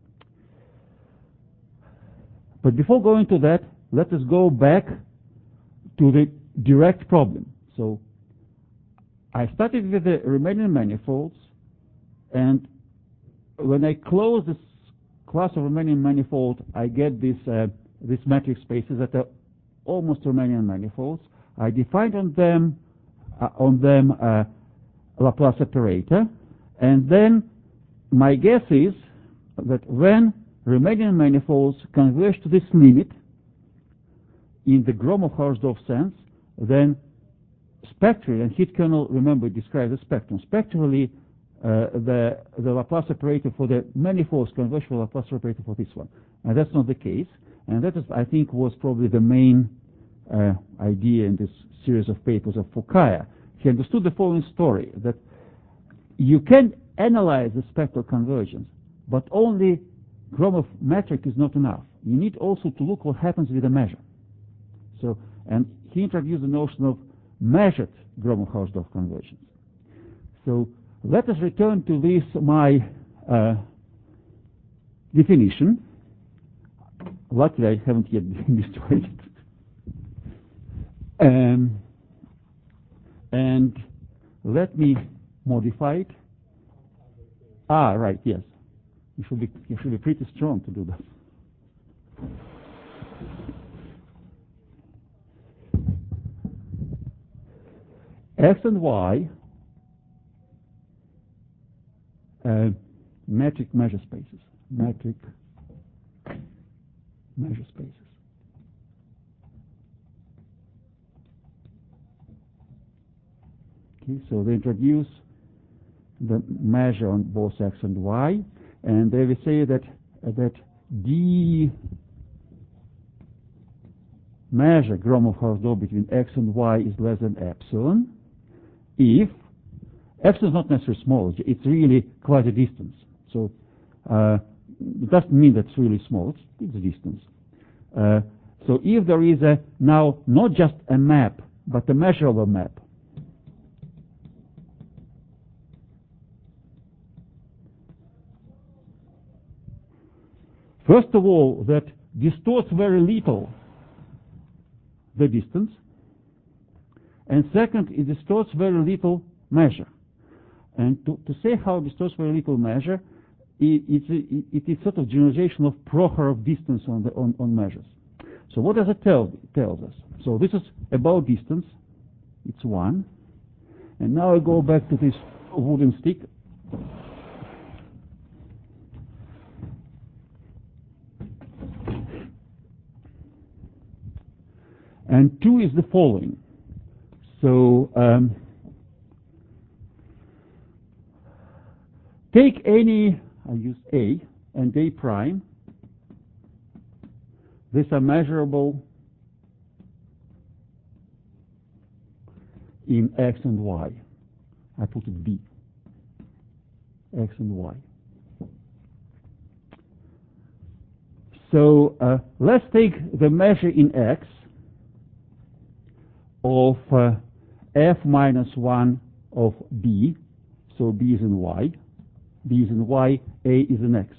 But before going to that, let us go back to the direct problem. So I started with the Riemannian manifolds, and when I close this class of Riemannian manifold, I get this uh, this matrix spaces that are almost Riemannian manifolds. I defined on them uh, on them uh, Laplace operator, and then my guess is that when Riemannian manifolds converge to this limit in the Gromov-Hausdorff sense, then spectrally, and heat kernel, remember, describes the spectrum. Spectrally, uh, the, the Laplace operator for the manifolds converge to the Laplace operator for this one. And that's not the case. And that is, I think, was probably the main uh, idea in this series of papers of Fukaya. He understood the following story, that you can analyze the spectral convergence, but only Gromov metric is not enough. You need also to look what happens with the measure. So, and he introduced the notion of measured Gromov-Hausdorff convergence. So let us return to this, my uh, definition. Luckily, I haven't yet destroyed it. Um, and let me modify it. Ah, right, yes. You should be, you should be pretty strong to do that. X and Y, uh, metric measure spaces. Metric measure spaces. Okay, so they introduce the measure on both X and Y, and they will say that uh, that D measure Gromov-Hausdorff between X and Y is less than epsilon if epsilon is not necessarily small, it's really quite a distance. So uh, it doesn't mean that it's really small, it's, it's a distance. Uh, so if there is a now not just a map, but a measurable map, first of all, that distorts very little the distance, and second, it distorts very little measure. And to, to say how it distorts very little measure, it, it's a, it is sort of generalization of Prokhorov distance on, the, on, on measures. So what does it tell it tells us? So this is about distance, it's one. And now I go back to this wooden stick. And two is the following. So um, take any, I use A and A prime. These are measurable in X and Y. I put it B. X and Y. So uh, let's take the measure in X of uh, F minus one of B. So B is in Y. B is in Y, A is in X.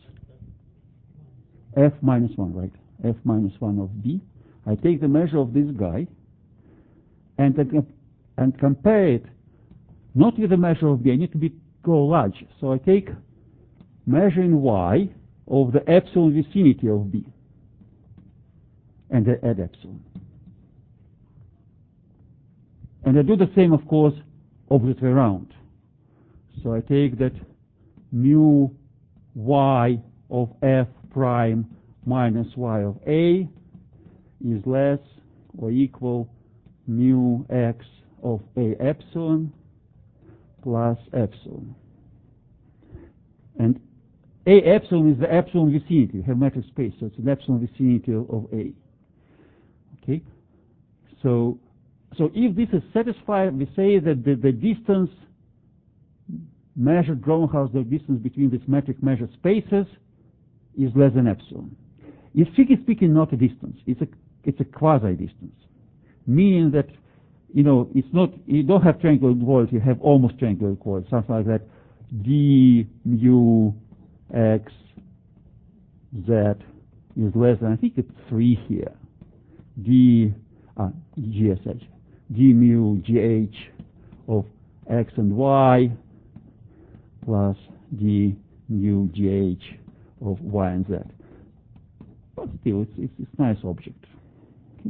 F minus one, right? F minus one of B. I take the measure of this guy and, uh, and compare it not with the measure of B. I need to be go large. So I take measure in Y of the epsilon vicinity of B. And I add epsilon. And I do the same, of course, opposite way around. So I take that mu Y of F prime minus Y of A is less or equal mu X of A epsilon plus epsilon. And A epsilon is the epsilon vicinity. We have metric space, so it's an epsilon vicinity of A. Okay? So, so if this is satisfied, we say that the, the distance measured Grommelhaus, the distance between these metric measured spaces is less than epsilon. It's strictly speaking not a distance. It's a, it's a quasi-distance. Meaning that, you know, it's not, you don't have triangular equality, you have almost triangular equality, something like that. D mu X Z is less than, I think it's three here. D, uh, G S H, D mu G H of X and Y plus D mu G H of Y and Z. But still, it's, it's, it's a nice object. Okay.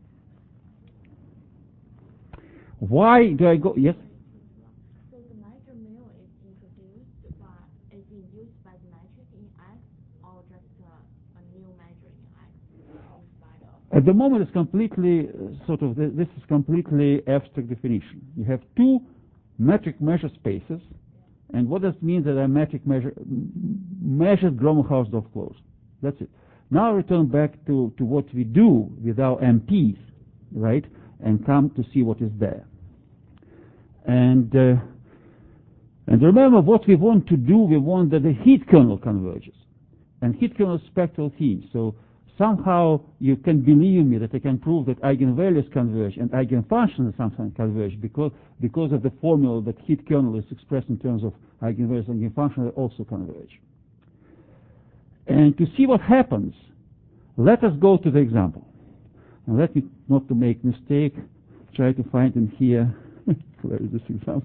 Why do I go, yes? So the measure mu is introduced by, is induced by the metric in X, or just uh, a new measure in X inside of? At the moment, it's completely uh, sort of, th this is completely abstract definition. You have two metric measure spaces, and what does it mean that a metric measure, measured Grommelhaus-Dov closed? That's it. Now return back to, to what we do with our M Ps, right, and come to see what is there. And uh, and remember what we want to do, we want that the heat kernel converges. And heat kernel is spectral theme. So somehow you can believe me that I can prove that eigenvalues converge and eigenfunctions sometimes converge because, because of the formula that heat kernel is expressed in terms of eigenvalues and eigenfunctions also converge. And to see what happens, let us go to the example. And let me, not to make mistake, try to find in here, where is this example?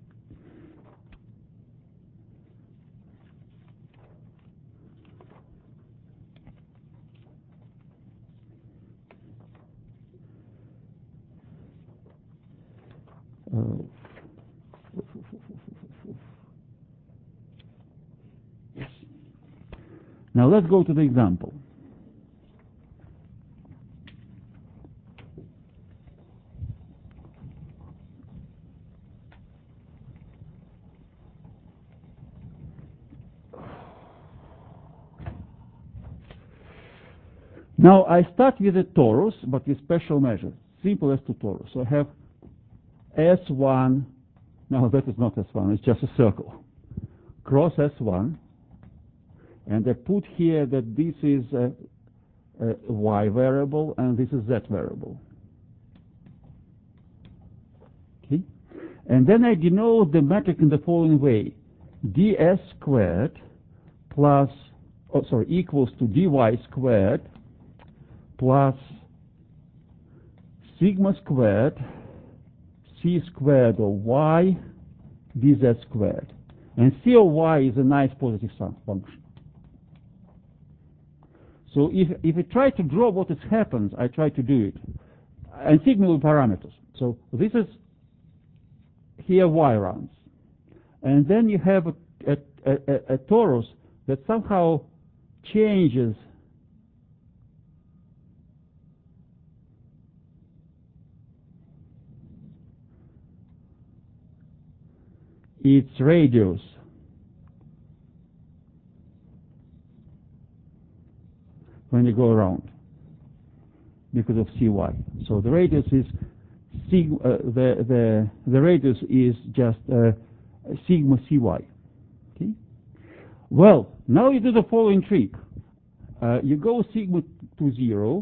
Uh, yes. Now let's go to the example. Now I start with a torus, but with special measures, simple as two torus. So I have S one, no, that is not S one, it's just a circle, cross S one, and I put here that this is a, a Y variable and this is Z variable. Okay? And then I denote the metric in the following way. ds squared plus, oh sorry, equals to dy squared plus sigma squared c squared of y dz squared. And c of y is a nice positive sum function. So if, if I try to draw what is happens, I try to do it. And sigma with parameters. So this is here y runs. And then you have a, a, a, a torus that somehow changes its radius when you go around because of Cy. So the radius is sigma, uh, the, the, the radius is just uh, sigma Cy. Okay? Well, now you do the following trick. Uh, you go sigma to zero,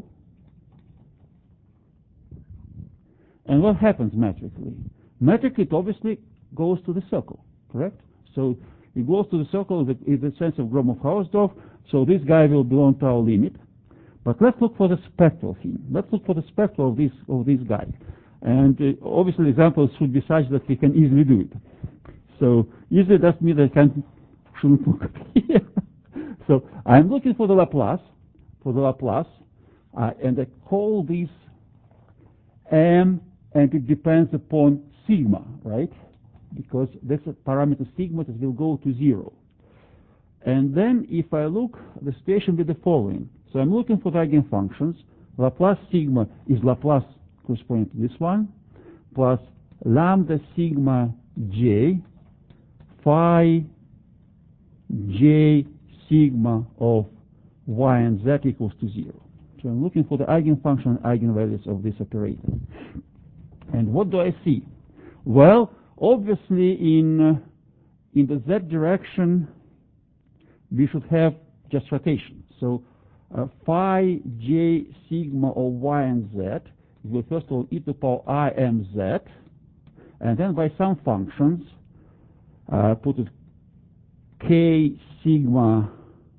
and what happens metrically? Metrically, it obviously goes to the circle, correct? So it goes to the circle in the sense of Gromov-Hausdorff, so this guy will belong to our limit. But let's look for the spectral thing. Let's look for the spectral of this, of this guy. And uh, obviously the examples should be such that we can easily do it. So easily doesn't mean that I can, shouldn't look at here. So I'm looking for the Laplace, for the Laplace, uh, and I call this M, and it depends upon sigma, right? Because this parameter sigma that will go to zero. And then if I look, the situation will be the following. So I'm looking for the eigenfunctions. Laplace sigma is Laplace corresponding to this one, plus lambda sigma j, phi j sigma of y and z equals to zero. So I'm looking for the eigenfunction and eigenvalues of this operator. And what do I see? Well, obviously in, uh, in the z direction, we should have just rotation. So uh, phi j sigma of y and z will first of all e to the power I mz, and then by some functions, uh, put it k sigma,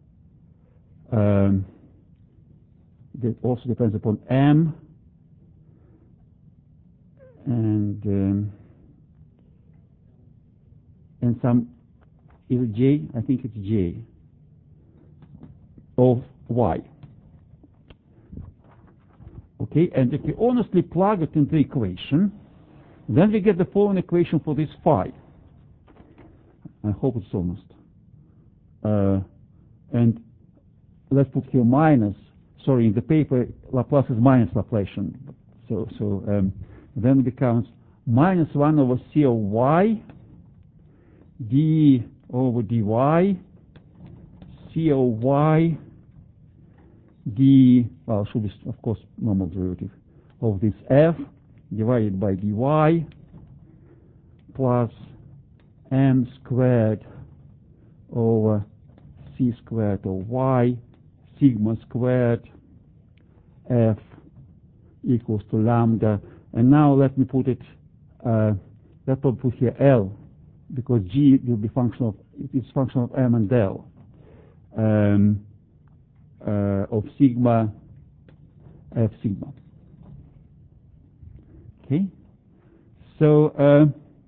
um, that also depends upon m, and um, and some, is it j? I think it's j, of y. Okay, and if we honestly plug it into the equation, then we get the following equation for this phi. I hope it's honest. Uh, and let's put here minus, sorry, in the paper, Laplace is minus Laplacian. So, so um, then it becomes minus one over C of y, d over dy, C of y, d, well, should be, of course, normal derivative of this f divided by dy plus m squared over c squared of y sigma squared f equals to lambda. And now let me put it, uh, let me put here L, because G will be function of, it is function of M and L. Um, uh, of sigma f sigma. Okay, so uh,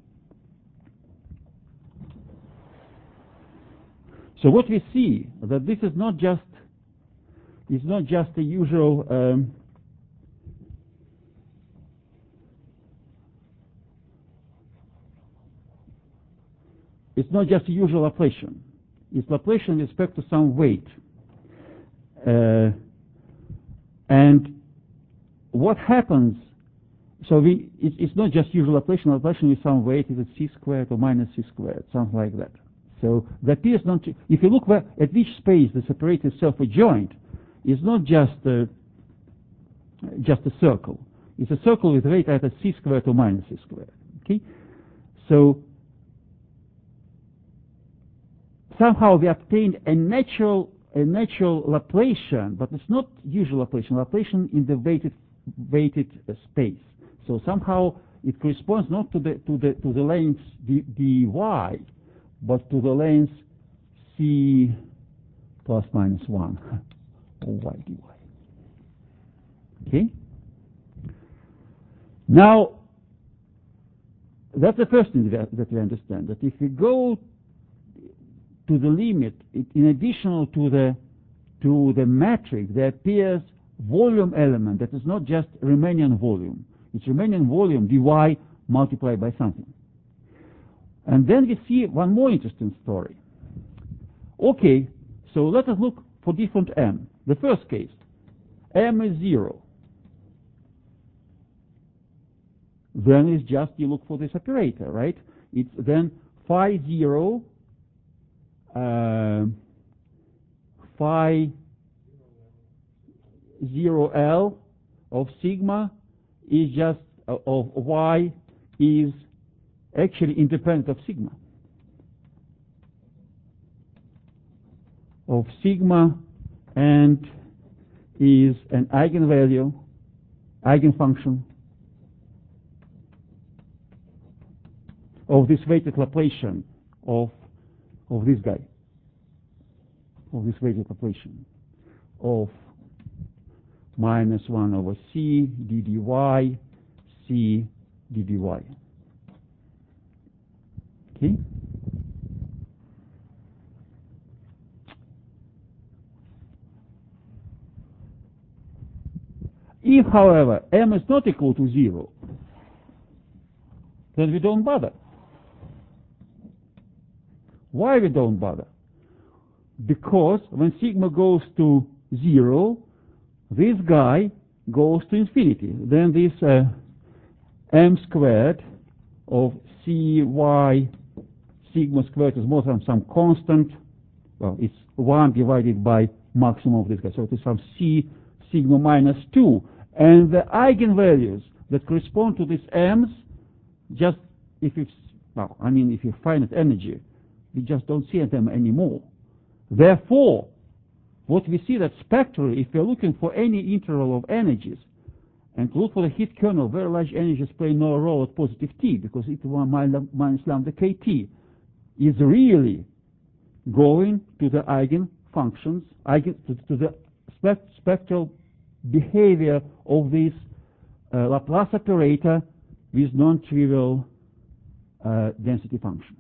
so what we see that this is not just is not just a usual um, it's not just a usual Laplacian. It's Laplacian with respect to some weight. Uh, and what happens, so we, it, it's not just usual Laplacian, Laplacian with some weight is at c squared or minus c squared, something like that. So that is not, if you look where, at which space the separator is self-adjoint, it's not just a, just a circle. It's a circle with weight either c squared or minus c squared. Okay? So somehow we obtained a natural a natural Laplacian, but it's not usual Laplacian, Laplacian in the weighted weighted uh, space. So somehow it corresponds not to the to the to the length d, dy, but to the length c plus minus one or y dy. Okay. Now that's the first thing that, that we understand, that if we go to the limit, it, in addition to the to the metric, there appears volume element that is not just Riemannian volume. It's Riemannian volume dy multiplied by something. And then we see one more interesting story. Okay, so let us look for different m. The first case, m is zero. Then it's just you look for this operator, right? It's then phi zero, uh, phi zero L of sigma is just uh, of y is actually independent of sigma. Of sigma and is an eigenvalue, eigenfunction of this weighted Laplacian of of this guy, of this weighted Laplacian of minus one over c d dy, c d dy. Okay? If, however, m is not equal to zero, then we don't bother. Why we don't bother? Because when sigma goes to zero, this guy goes to infinity. Then this uh, m squared of cy sigma squared is more than some constant. Well, it's one divided by maximum of this guy. So it is some c sigma minus two. And the eigenvalues that correspond to these m's, just if it's, well, I mean, if you find it energy, we just don't see them anymore. Therefore, what we see that spectrally, if we're looking for any interval of energies, and look for the heat kernel, very large energies play no role at positive t, because e to one minus lambda kt is really going to the eigenfunctions, eigen, to, to the spect, spectral behavior of this uh, Laplace operator with non-trivial uh, density function.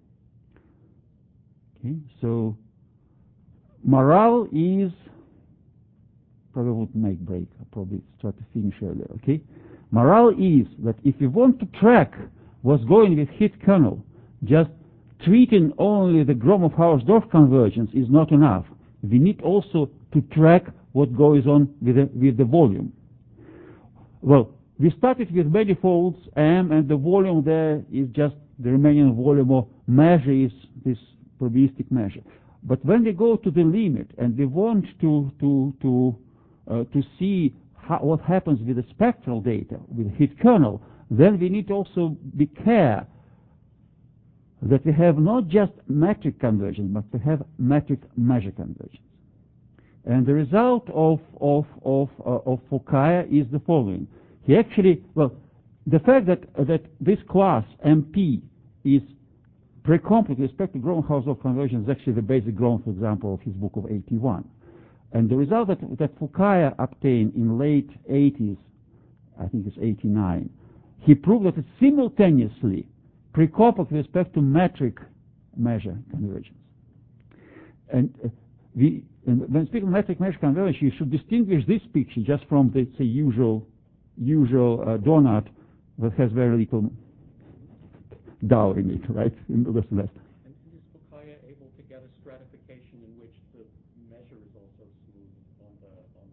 Okay, so morale is probably would make break. I'll probably try to finish earlier. Okay, morale is that if you want to track what's going with heat kernel, just treating only the Gromov-Hausdorff convergence is not enough. We need also to track what goes on with the, with the volume. Well, we started with manifolds M, and the volume there is just the remaining volume of measure is this probabilistic measure. But when we go to the limit and we want to to to uh, to see how, what happens with the spectral data with heat kernel, then we need to also be care that we have not just metric convergence, but we have metric measure convergence. And the result of of of uh, of Fukaya is the following. He actually, well, the fact that uh, that this class M P is pre-complete with respect to Gromov-Hausdorff conversion is actually the basic Gromov example of his book of eighty-one. And the result that that Fukaya obtained in late eighties, I think it's eighty-nine, he proved that it's simultaneously pre-coupled with respect to metric measure convergence. And uh, we, and when speaking of metric measure convergence, you should distinguish this picture just from the say, usual usual uh, donut that has very little Dow in it, right? In the less and less. And is Fukaya able to get a stratification in which the measure is also smooth on the on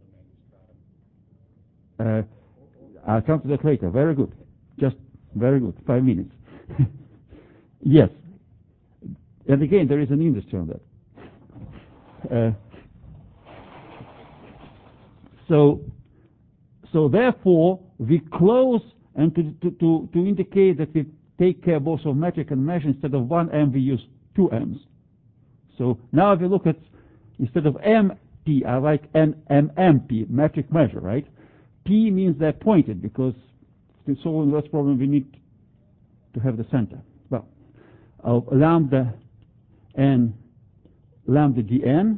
the main stratum? Uh, I'll come to that later. Very good. Just very good. Five minutes. Yes. And again, there is an industry on that. Uh, so, so therefore, we close and to, to, to, to indicate that we take care both of metric and measure, instead of one M, we use two M's. So now if you look at, instead of M P, I like N M M P, metric measure, right? P means they're pointed, because to solve this problem, we need to have the center. Well, of lambda n, lambda dn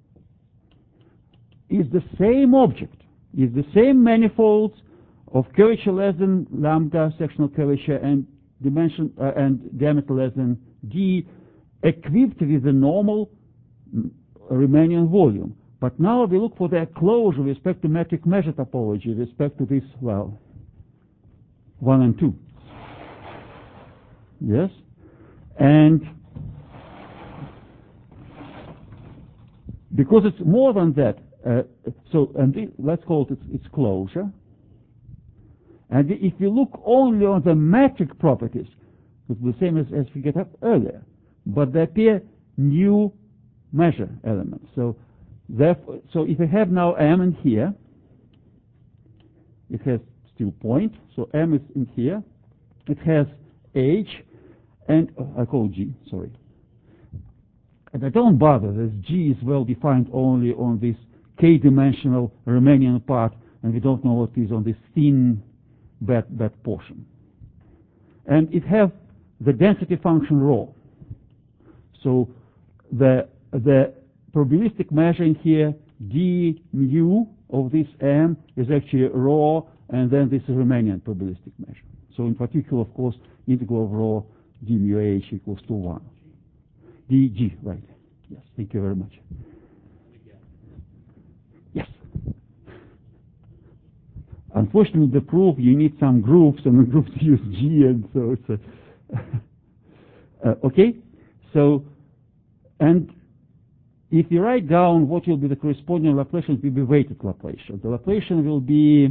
is the same object, is the same manifolds of curvature less than lambda sectional curvature and dimension uh, and diameter less than d, equipped with the normal Riemannian volume. But now we look for their closure with respect to metric measure topology, with respect to this, well, one and two. Yes? And because it's more than that, uh, so and the, let's call it its, its closure. And if you look only on the metric properties, It's the same as, as we get up earlier. But they appear new measure elements. So therefore, so if I have now M in here, it has still point, so M is in here. It has H, and oh, I call G, sorry. And I don't bother, this G is well defined only on this k-dimensional Riemannian part, and we don't know what is on this thin bad, bad portion. And it has the density function rho. So the, the probabilistic measure in here, d mu of this M, is actually rho, and then this is Riemannian probabilistic measure. So in particular, of course, integral of rho d mu H equals to one. dg, right. Yes, thank you very much. Yes. Unfortunately, the proof, you need some groups, and the groups use G, and so it's a... uh, okay? So, and if you write down what will be the corresponding Laplacian, it will be weighted Laplacian. The Laplacian will be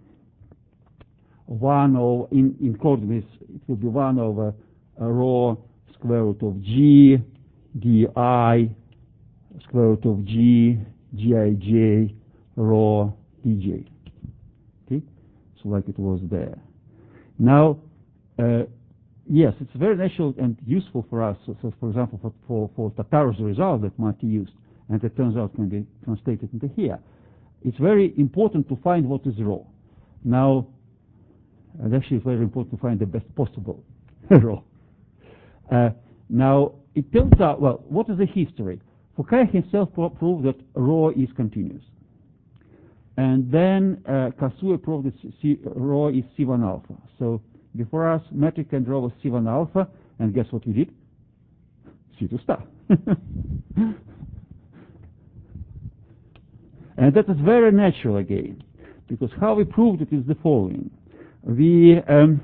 one over, in, in coordinates, it will be one over a rho square root of G, di, square root of G, Gij, rho, dj. Okay? So like it was there. Now, uh, yes, it's very natural and useful for us. So, so for example, for, for, for Tatarov's result that Marty used, and it turns out can be translated into here. It's very important to find what is rho. Now, and actually it's very important to find the best possible rho. Uh, now, it turns out, well, what is the history? Foucault himself pro proved that rho is continuous. And then uh, Kasue proved that C rho is C one alpha. So before us, metric and rho was C one alpha, and guess what we did? C two star. And that is very natural again, because how we proved it is the following. We, um,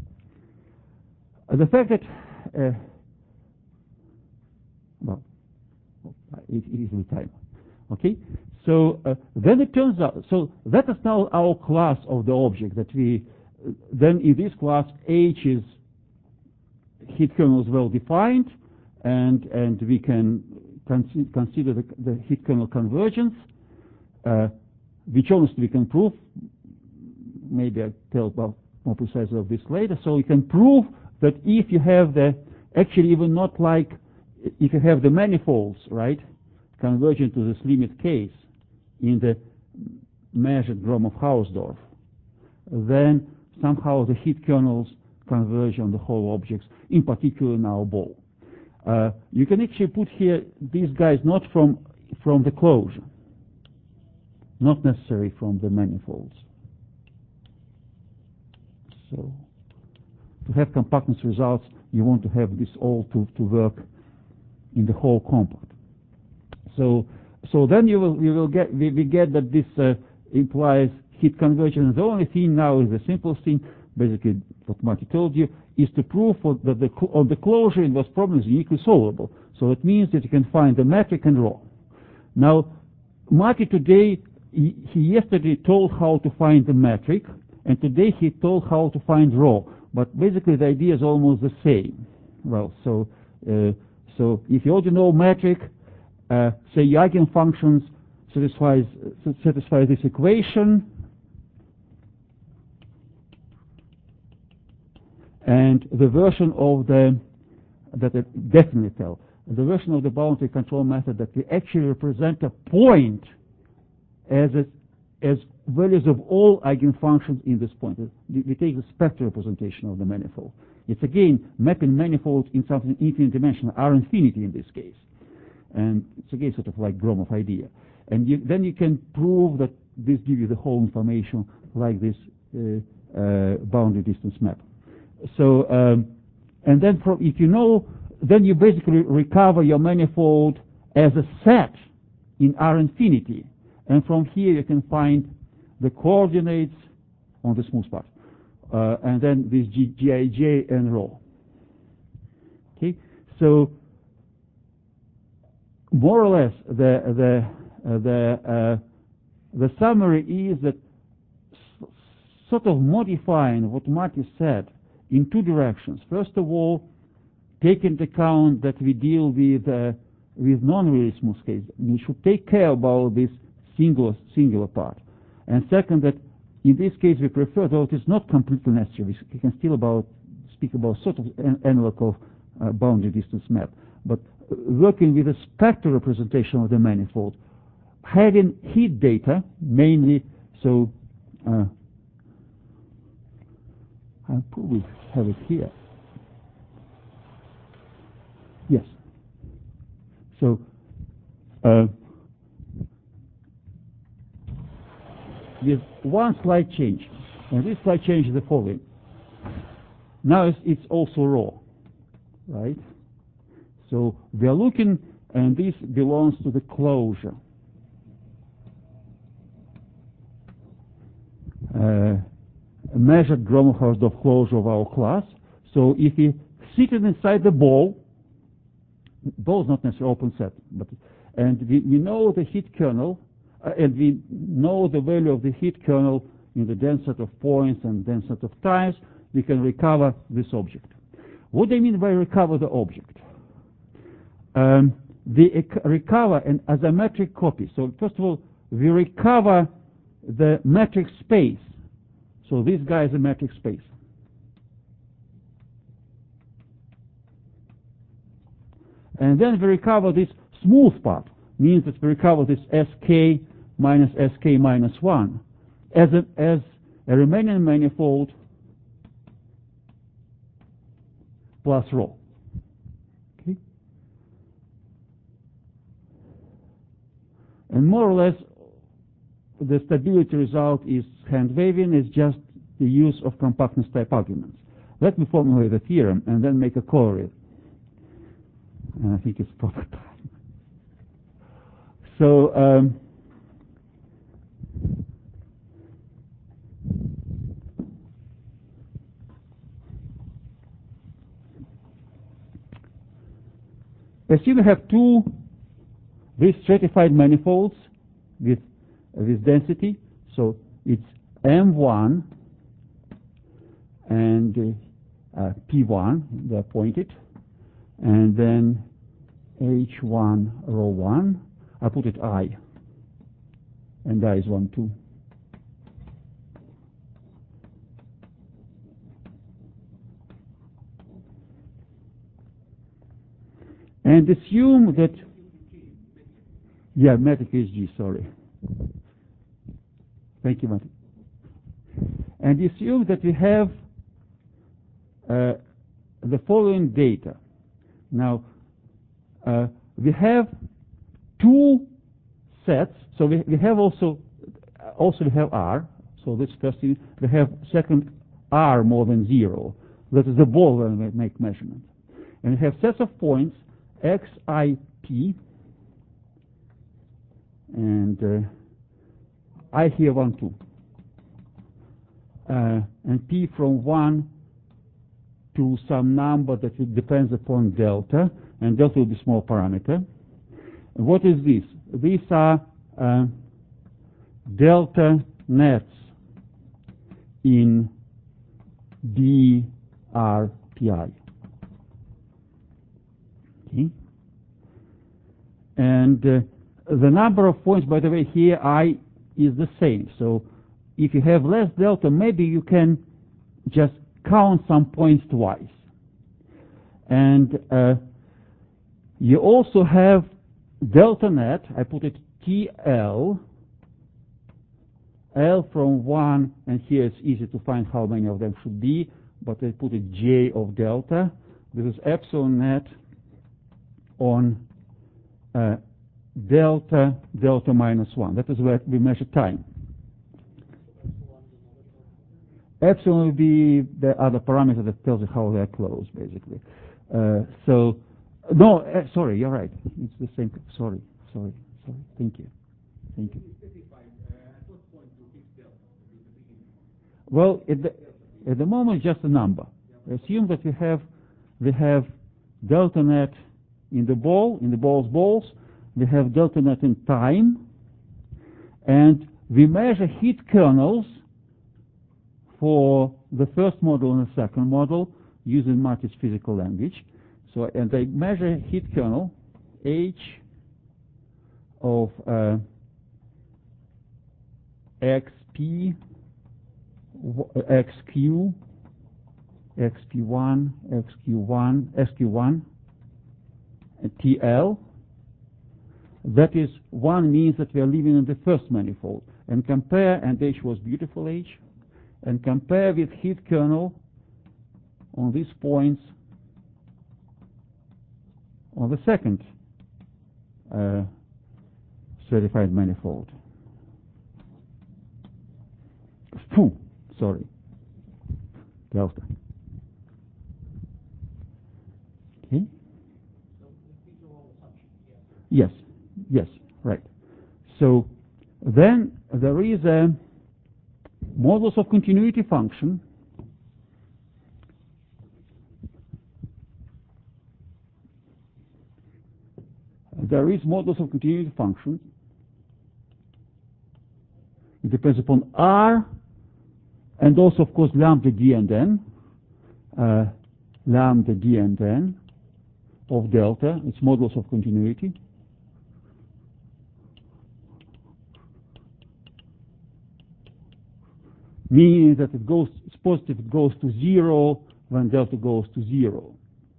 the fact that, uh, well, it, it is the time, okay? So uh, then it turns out, so that is now our class of the object that we, uh, then in this class, H is heat kernel is well defined, and, and we can con consider the, the heat kernel convergence, uh, which honestly we can prove. Maybe I'll tell about more precisely of this later. So you can prove that if you have the, actually even not like, if you have the manifolds, right, convergent to this limit case in the measured Gromov-Hausdorff, then somehow the heat kernels converge on the whole objects, in particular in our ball. Uh, you can actually put here these guys not from, from the closure, not necessarily from the manifolds. So to have compactness results, you want to have this all to, to work in the whole compact. So, so then you will, you will get, we, we get that this uh, implies heat convergence. The only thing now is the simplest thing, basically what Marty told you, is to prove that the, on the closure inverse problem is uniquely solvable. So it means that you can find the metric and rho. Now, Marty today, he, he yesterday told how to find the metric, and today he told how to find rho. But basically the idea is almost the same. Well, so, uh, so if you already know metric, uh, say your eigenfunctions satisfies, uh, satisfy this equation, and the version of the, that I definitely tell, the version of the boundary control method that we actually represent a point as a, as values of all eigenfunctions in this point. We take the spectral representation of the manifold. It's again mapping manifolds in something infinite dimensional, R infinity in this case. And it's again sort of like Gromov idea. And you, then you can prove that this gives you the whole information like this uh, uh, boundary distance map. So, um, and then from, if you know, then you basically recover your manifold as a set in R infinity. And from here you can find the coordinates on the smooth part. Uh, and then this G, Gij and rho. Okay? So, more or less, the, the, uh, the, uh, the summary is that s sort of modifying what Marty said in two directions. First of all, take into account that we deal with uh, with non-really smooth case. We should take care about this singular singular part. And second, that in this case we prefer, though it is not completely necessary, we can still about speak about sort of an analog of uh, boundary distance map, but uh, working with a spectral representation of the manifold, having heat data mainly. So uh, I'll probably have it here. Yes. So uh, there's one slight change, and this slight change is the following. Now it's, it's also raw, right? So we are looking, and this belongs to the closure. Uh, measured Gromov-Hausdorff closure of our class. So if we sit it inside the ball, ball is not necessarily open set, but and we, we know the heat kernel, uh, and we know the value of the heat kernel in the dense set of points and dense set of times, we can recover this object. What do I mean by recover the object? Um, we recover an asymmetric copy. So first of all, we recover the metric space. So this guy is a metric space. And then we recover this smooth part, means that we recover this Sk minus Sk minus one as a, as a Riemannian manifold plus rho. Okay? And more or less, the stability result is hand waving, is just the use of compactness type arguments. Let me formulate the theorem and then make a corollary. And I think it's proper time. So, um, assume we have two these stratified manifolds with uh, this density. So it's M one and uh, uh, P one, they're pointed, and then H one rho one. I put it I, and I is one two. And assume that, yeah, metric is G, sorry. Thank you, Martin. And assume that we have uh, the following data. Now, uh, we have two sets, so we, we have also, also we have R, so this first thing, we have second R more than zero. That is the ball when we make measurement. And we have sets of points, X, I, P, and uh, I here one, two. Uh, and P from one to some number that depends upon delta, and delta will be small parameter. And what is this? These are uh, delta nets in D R P I. Okay. And uh, the number of points, by the way, here I is the same. So if you have less delta, maybe you can just count some points twice. And uh, you also have delta net, I put it T L, L from one, and here it's easy to find how many of them should be, but I put it J of delta. This is epsilon net on uh, delta, delta minus one. That is where we measure time. Epsilon will be the other parameter that tells you how they're close, basically. Uh, so, no, uh, sorry, you're right. It's the same. Sorry, sorry, sorry. Thank you. Thank you. Well, at the, at the moment, just a number. Assume that we have we have delta net in the ball, in the ball's balls. We have delta net in time, and we measure heat kernels for the first model and the second model using Marty's physical language. So, and I measure heat kernel H of uh, xp, xq, X P one, X Q one, S Q one, T L. That is, one means that we are living in the first manifold. And compare, and H was beautiful H, and compare with heat kernel on these points on the second uh, certified manifold. Phew, sorry, delta. Okay. So these are all assumptions, Yes, yes. yes, right. So then there is a modulus of continuity function there is modulus of continuity function. It depends upon R and also of course lambda d and n, uh, lambda d and n of delta. It's modulus of continuity. Meaning that it goes, it's positive, it goes to zero when delta goes to zero.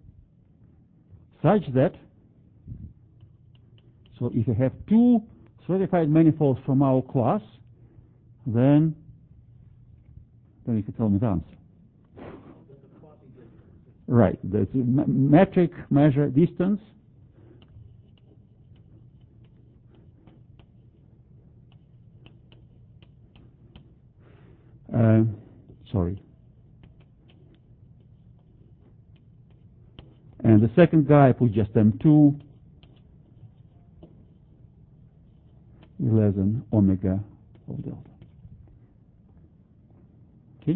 Such that, so if you have two certified manifolds from our class, then, then you can tell me the answer. Right, there's a metric measure distance. Uh, sorry. And the second guy, I put just M two, less than omega of delta. Okay?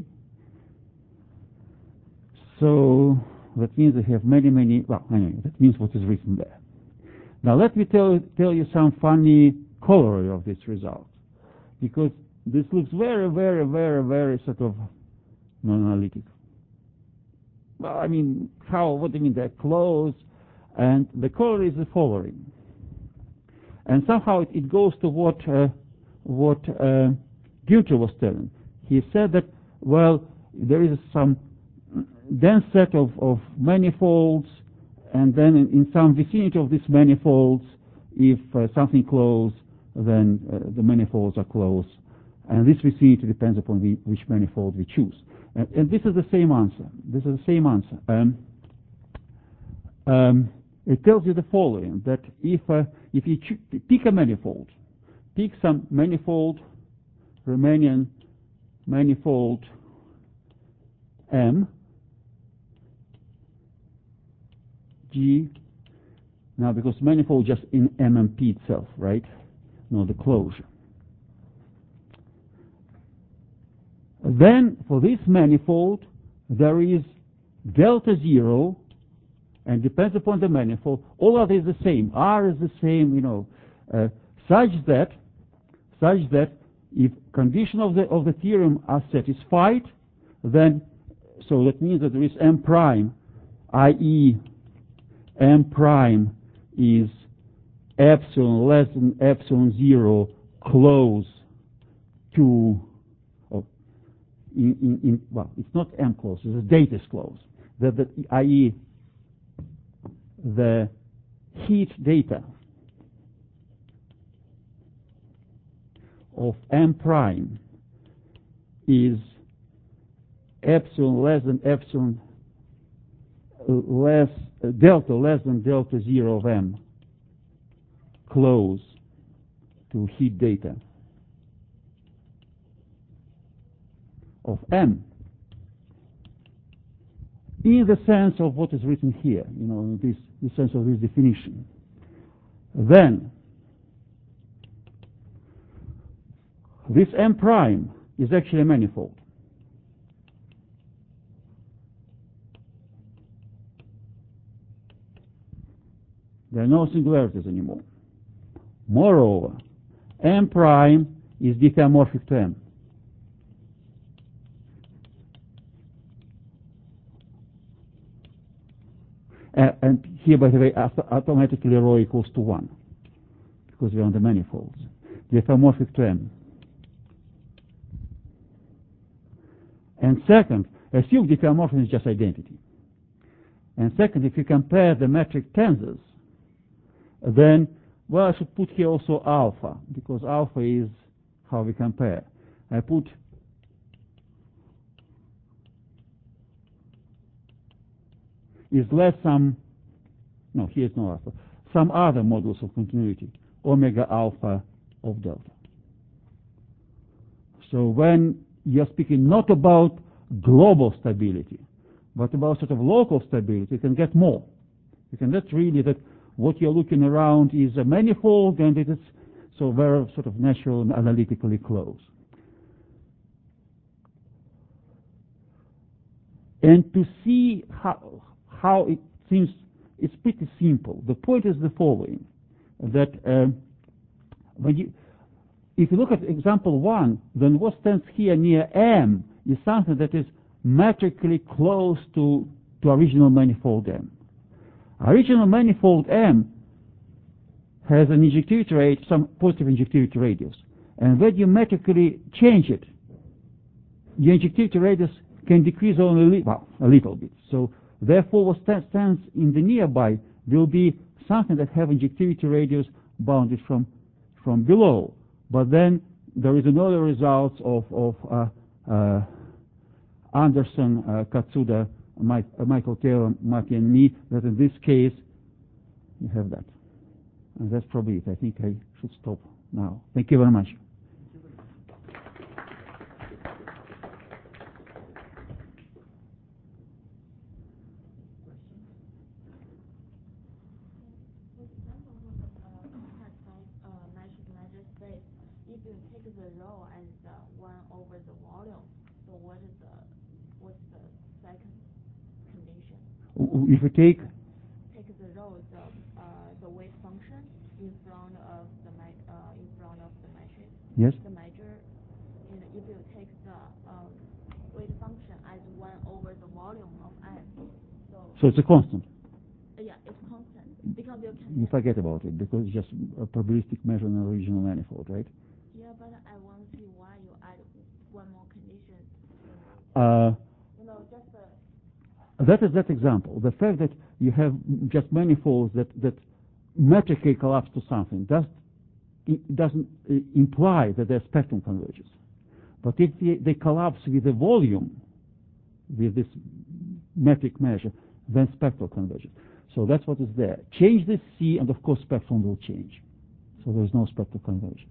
So that means I have many, many, well, anyway, that means what is written there. Now let me tell, tell you some funny corollary of this result, because this looks very, very, very, very sort of non-analytic. Well, I mean, how, what do you mean, they're close? And the corollary is the following. And somehow it, it goes to what, uh, what uh, Günther was telling. He said that, well, there is some dense set of, of manifolds, and then in, in some vicinity of these manifolds, if uh, something close, then uh, the manifolds are close. And this vicinity depends upon the, which manifold we choose. And, and this is the same answer. This is the same answer. Um, um, it tells you the following, that if, uh, if you pick a manifold, pick some manifold, Riemannian manifold M, G, now because manifold just in M and P itself, right? No, the closure. Then, for this manifold, there is delta zero, and depends upon the manifold. All of it is the same. R is the same, you know, uh, such that, such that if condition of the of the theorem are satisfied, then so that means that there is M prime, that is, M prime is epsilon less than epsilon zero close to. In, in, in, well, it's not M close, it's a data is close. That, that, that is, the heat data of M prime is epsilon less than epsilon less uh, delta less than delta zero of M close to heat data of M, in the sense of what is written here, you know, in this the sense of this definition. Then this M prime is actually a manifold. There are no singularities anymore. Moreover, M prime is diffeomorphic to M. Uh, and here, by the way, automatically rho equals to one, because we're on the manifolds. Diffeomorphic to M. And second, assume diffeomorphism is just identity. And second, if you compare the metric tensors, then, well, I should put here also alpha, because alpha is how we compare. I put is less some, no, here's no alpha, some other modulus of continuity, omega alpha of delta. So when you're speaking not about global stability, but about sort of local stability, you can get more. You can get really that what you're looking around is a manifold, and it is so very sort of natural and analytically close. And to see how, how it seems, it's pretty simple. The point is the following, that uh, when you, if you look at example one, then what stands here near M is something that is metrically close to, to original manifold M. Original manifold M has an injectivity rate, some positive injectivity radius. And when you metrically change it, your injectivity radius can decrease only a, li well, a little bit. So therefore what st stands in the nearby will be something that have injectivity radius bounded from, from below. But then there is another result of, of uh, uh, Anderson, uh, Katsuda, Mike, uh, Michael Taylor, Maki, and me, that in this case you have that. And that's probably it. I think I should stop now. Thank you very much. If you take the rho as uh, one over the volume, so what is the what's the second condition? If you take take the rho, the uh, the weight function in front of the uh, in front of the matrix. Yes. The measure, and if you take the um, weight function as one over the volume of M, so so it's a constant. Uh, yeah, it's constant because you can. You forget about it because it's just a probabilistic measure in an original manifold, right? Yeah, but I want to see why you add one more condition. Uh, you know, just uh, that is that example. The fact that you have just manifolds that, that metrically collapse to something does, it doesn't uh, imply that their spectrum converges. But if they, they collapse with the volume, with this metric measure, then spectral convergence. So that's what is there. Change this C, and of course spectrum will change. So there's no spectral convergence.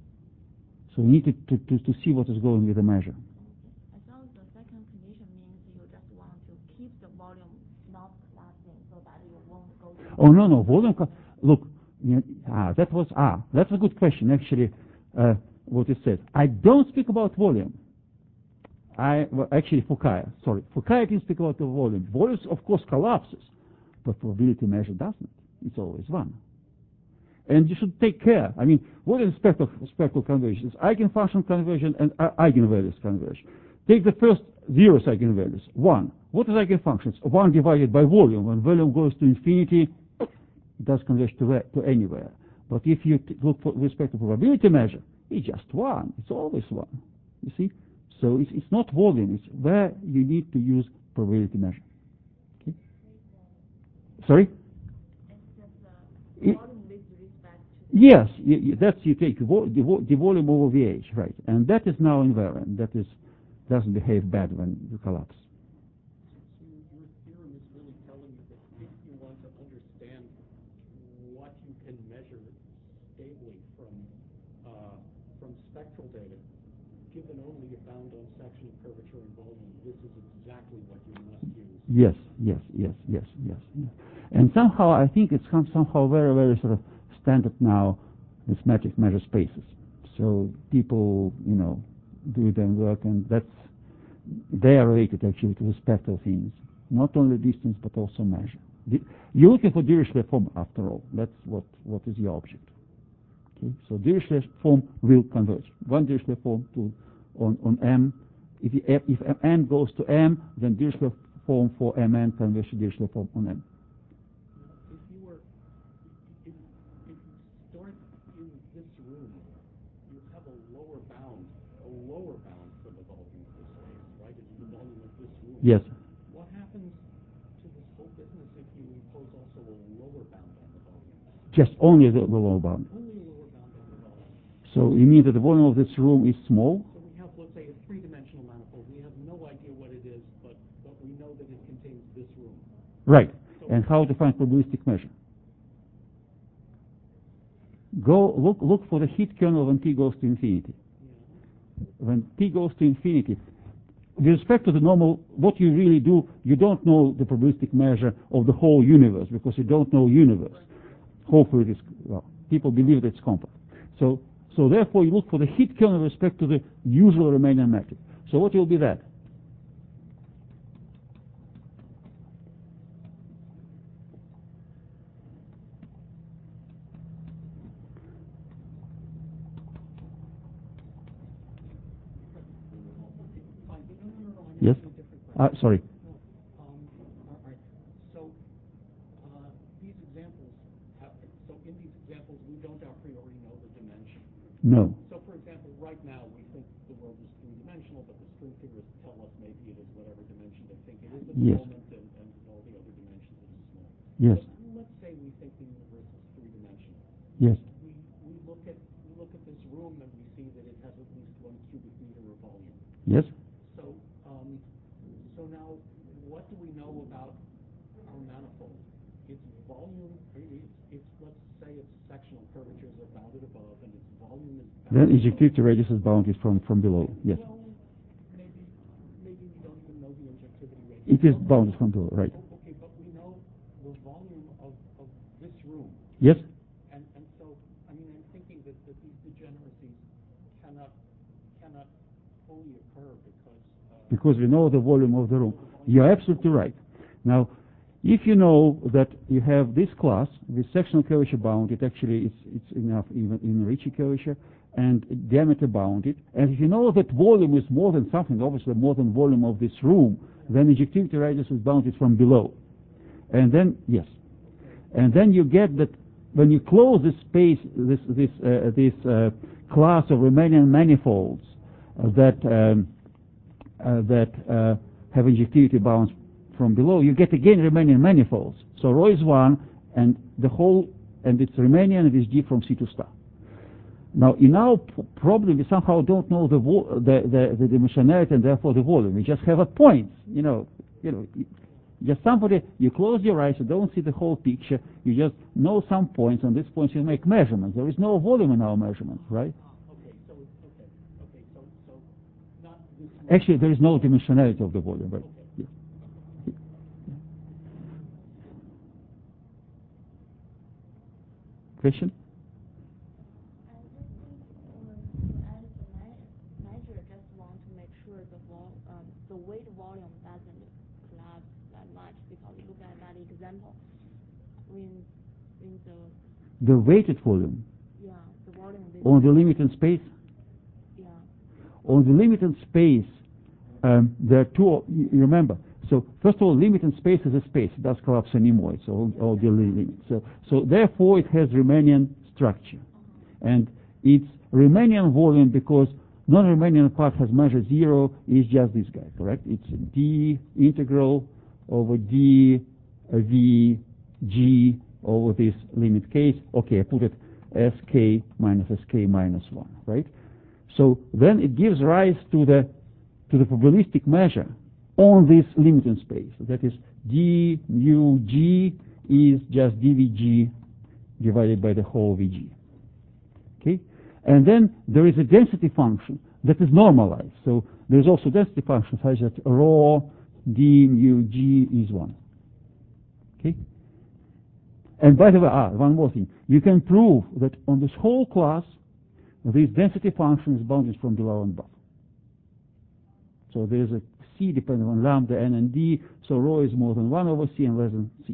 So we need to, to, to, to see what is going with the measure. As long as the second condition means you just want to keep the volume not collapsing so that you won't go to... Oh, no, no, volume... Look, you know, ah, that was... Ah, that's a good question, actually, uh, what you said. I don't speak about volume. I... Well, actually, Fukaya, sorry. Fukaya didn't speak about the volume. Volume, of course, collapses, but probability measure doesn't. It's always one. And you should take care. I mean, what is spectral, spectral conversion? It's eigenfunction conversion and uh, eigenvalues conversion. Take the first zeros eigenvalues, one. What is eigenfunctions? one divided by volume. When volume goes to infinity, it does converge to, to anywhere. But if you t look for, with respect to probability measure, it's just one. It's always one. You see? So it's, it's not volume. It's where you need to use probability measure. Okay? Sorry? It's just It, the volume with respect to... Yes, you, you, that's you take vo the, vo the volume over V H, right? And that is now invariant. That is doesn't behave bad when you collapse. So your theorem is really telling you that if you want to understand what you can measure stably from uh, from spectral data, given only a bound-on section of curvature and volume, this is exactly what you must use. Yes, yes, yes, yes, yes, yes. And somehow I think it's somehow very, very sort of standard now, this metric measure spaces. So people, you know, do their work, and that's, they are related actually to the spectral things. Not only distance, but also measure. The, you're looking for Dirichlet form after all. That's what, what is your object. Okay? So Dirichlet form will converge. One Dirichlet form to, on, on M. If, you, if N goes to M, then Dirichlet form for Mn converges to Dirichlet form on M. this room, you have a lower bound, a lower bound for the volume of this space, right? It's the volume of this room. Yes. What happens to this whole business if you impose also a lower bound on the volume? Just only the, the lower bound. Only a lower bound on the volume. So you mean that the volume of this room is small? So we have, let's say, a three-dimensional manifold. We have no idea what it is, but, but we know that it contains this room. Right. So And how to find probabilistic measure? Go look look for the heat kernel when t goes to infinity. yeah. When t goes to infinity, with respect to the normal, what you really do, you don't know the probabilistic measure of the whole universe because you don't know universe. Hopefully, it is, well, people believe that it's compact. So, so therefore, you look for the heat kernel with respect to the usual Riemannian metric. So what will be that? Fine. No, no, no, no. I'm Yes? asking a different Uh, question. sorry. No. Um, all right. So uh, these examples, have, so in these examples, we don't a priori know the dimension. No. So, for example, right now we think the world is three-dimensional, but the string theorists tell us maybe it is whatever dimension they think it is at Yes. the moment, and, and all the other dimensions it is small. Yes. But let's say we think the universe is three-dimensional. Yes. We, we look at we look at this room and we see that it has at least one cubic meter of volume. Yes. So, um, so now, what do we know about our manifold? Its volume, it's, it's let's say its sectional curvatures are bounded above, and its volume is Then bounded injectivity below. radius is bounded from from below. Yes. Well, maybe maybe we don't even know the injectivity radius. It is Okay, bounded from below. Right. oh, okay, but we know the volume of, of this room. Yes. And, and so, I mean, I'm thinking that, that these degeneracies cannot cannot fully occur because uh, Because we know the volume of the room. You're absolutely right. Now, if you know that you have this class with sectional curvature bounded, actually it's it's enough even in Ricci curvature, and diameter bounded, and if you know that volume is more than something, obviously more than volume of this room, then injectivity radius is bounded from below. And then, yes. And then you get that when you close this space, this this uh, this uh, class of Riemannian manifolds uh, that um, uh, that uh, have injectivity bounds from below, you get again Riemannian manifolds. So rho is one, and the whole, and it's Riemannian, and it's G from C to star. Now, in our p- problem, we somehow don't know the, vo- the, the the dimensionality and therefore the volume. We just have a point, you know, you know. Just somebody, you close your eyes, you don't see the whole picture, you just know some points, and these points you make measurements. There is no volume in our measurements, right? okay, so it's okay, okay, so so not this. Actually, there is no dimensionality of the volume, right? Okay. Yeah. Question? I just think uh, to add the me- measure, just want to make sure the vol- um, the weight volume doesn't collapse that much, because look at that example. When when the The weighted volume yeah the volume is on the limit in space, yeah on the limit in space, um, there are two, you you remember, so first of all, limit in space is a space, it does collapse anymore, it's all, all the limits. So, so therefore it has Riemannian structure. And it's Riemannian volume because non-Riemannian part has measure zero, is just this guy, correct? It's d integral over d uh, v g over this limit case. Okay, I put it sk minus sk minus one, right? So then it gives rise to the to the probabilistic measure on this limit in space. That is d mu g is just dvg divided by the whole vg. Okay? And then there is a density function that is normalized. So there is also density function such that rho d mu g is one. Okay? And by the way, ah, one more thing. You can prove that on this whole class, this density function is bounded from below and above. So there is a c depending on lambda, n, and d. So rho is more than one over c and less than c.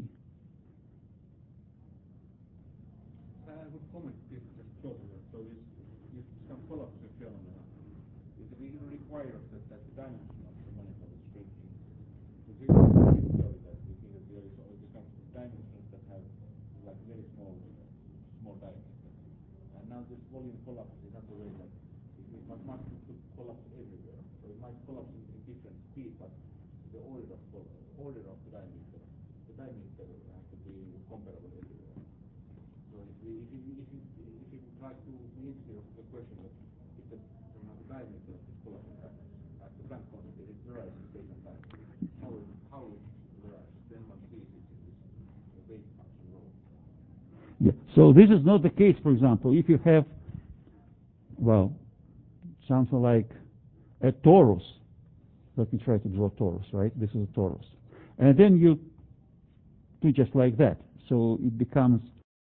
I would comment this just closer. So this, this some collapsive phenomena. It really requires that, that the dimension of the manifold is shrinking. So this is very theory that we see that there is all these kind of dimensions that have like very small, small diameter. And now the volume collapse in such a way that it mathematically could collapse everywhere. So it might collapse in, in different speed, but the order of order of the diameter, the diameter has to be comparable everywhere. So if we if you if you if you try to answer the question that if the, you know, the diameter of this collapsing at, at the Planck constant it varies in space and time, how it, how it varies, then one sees it in this uh, wave function rho. Yeah. So this is not the case, for example, if you have, well, something like a torus. Let me try to draw a torus, right? This is a torus. And then you do just like that. So it becomes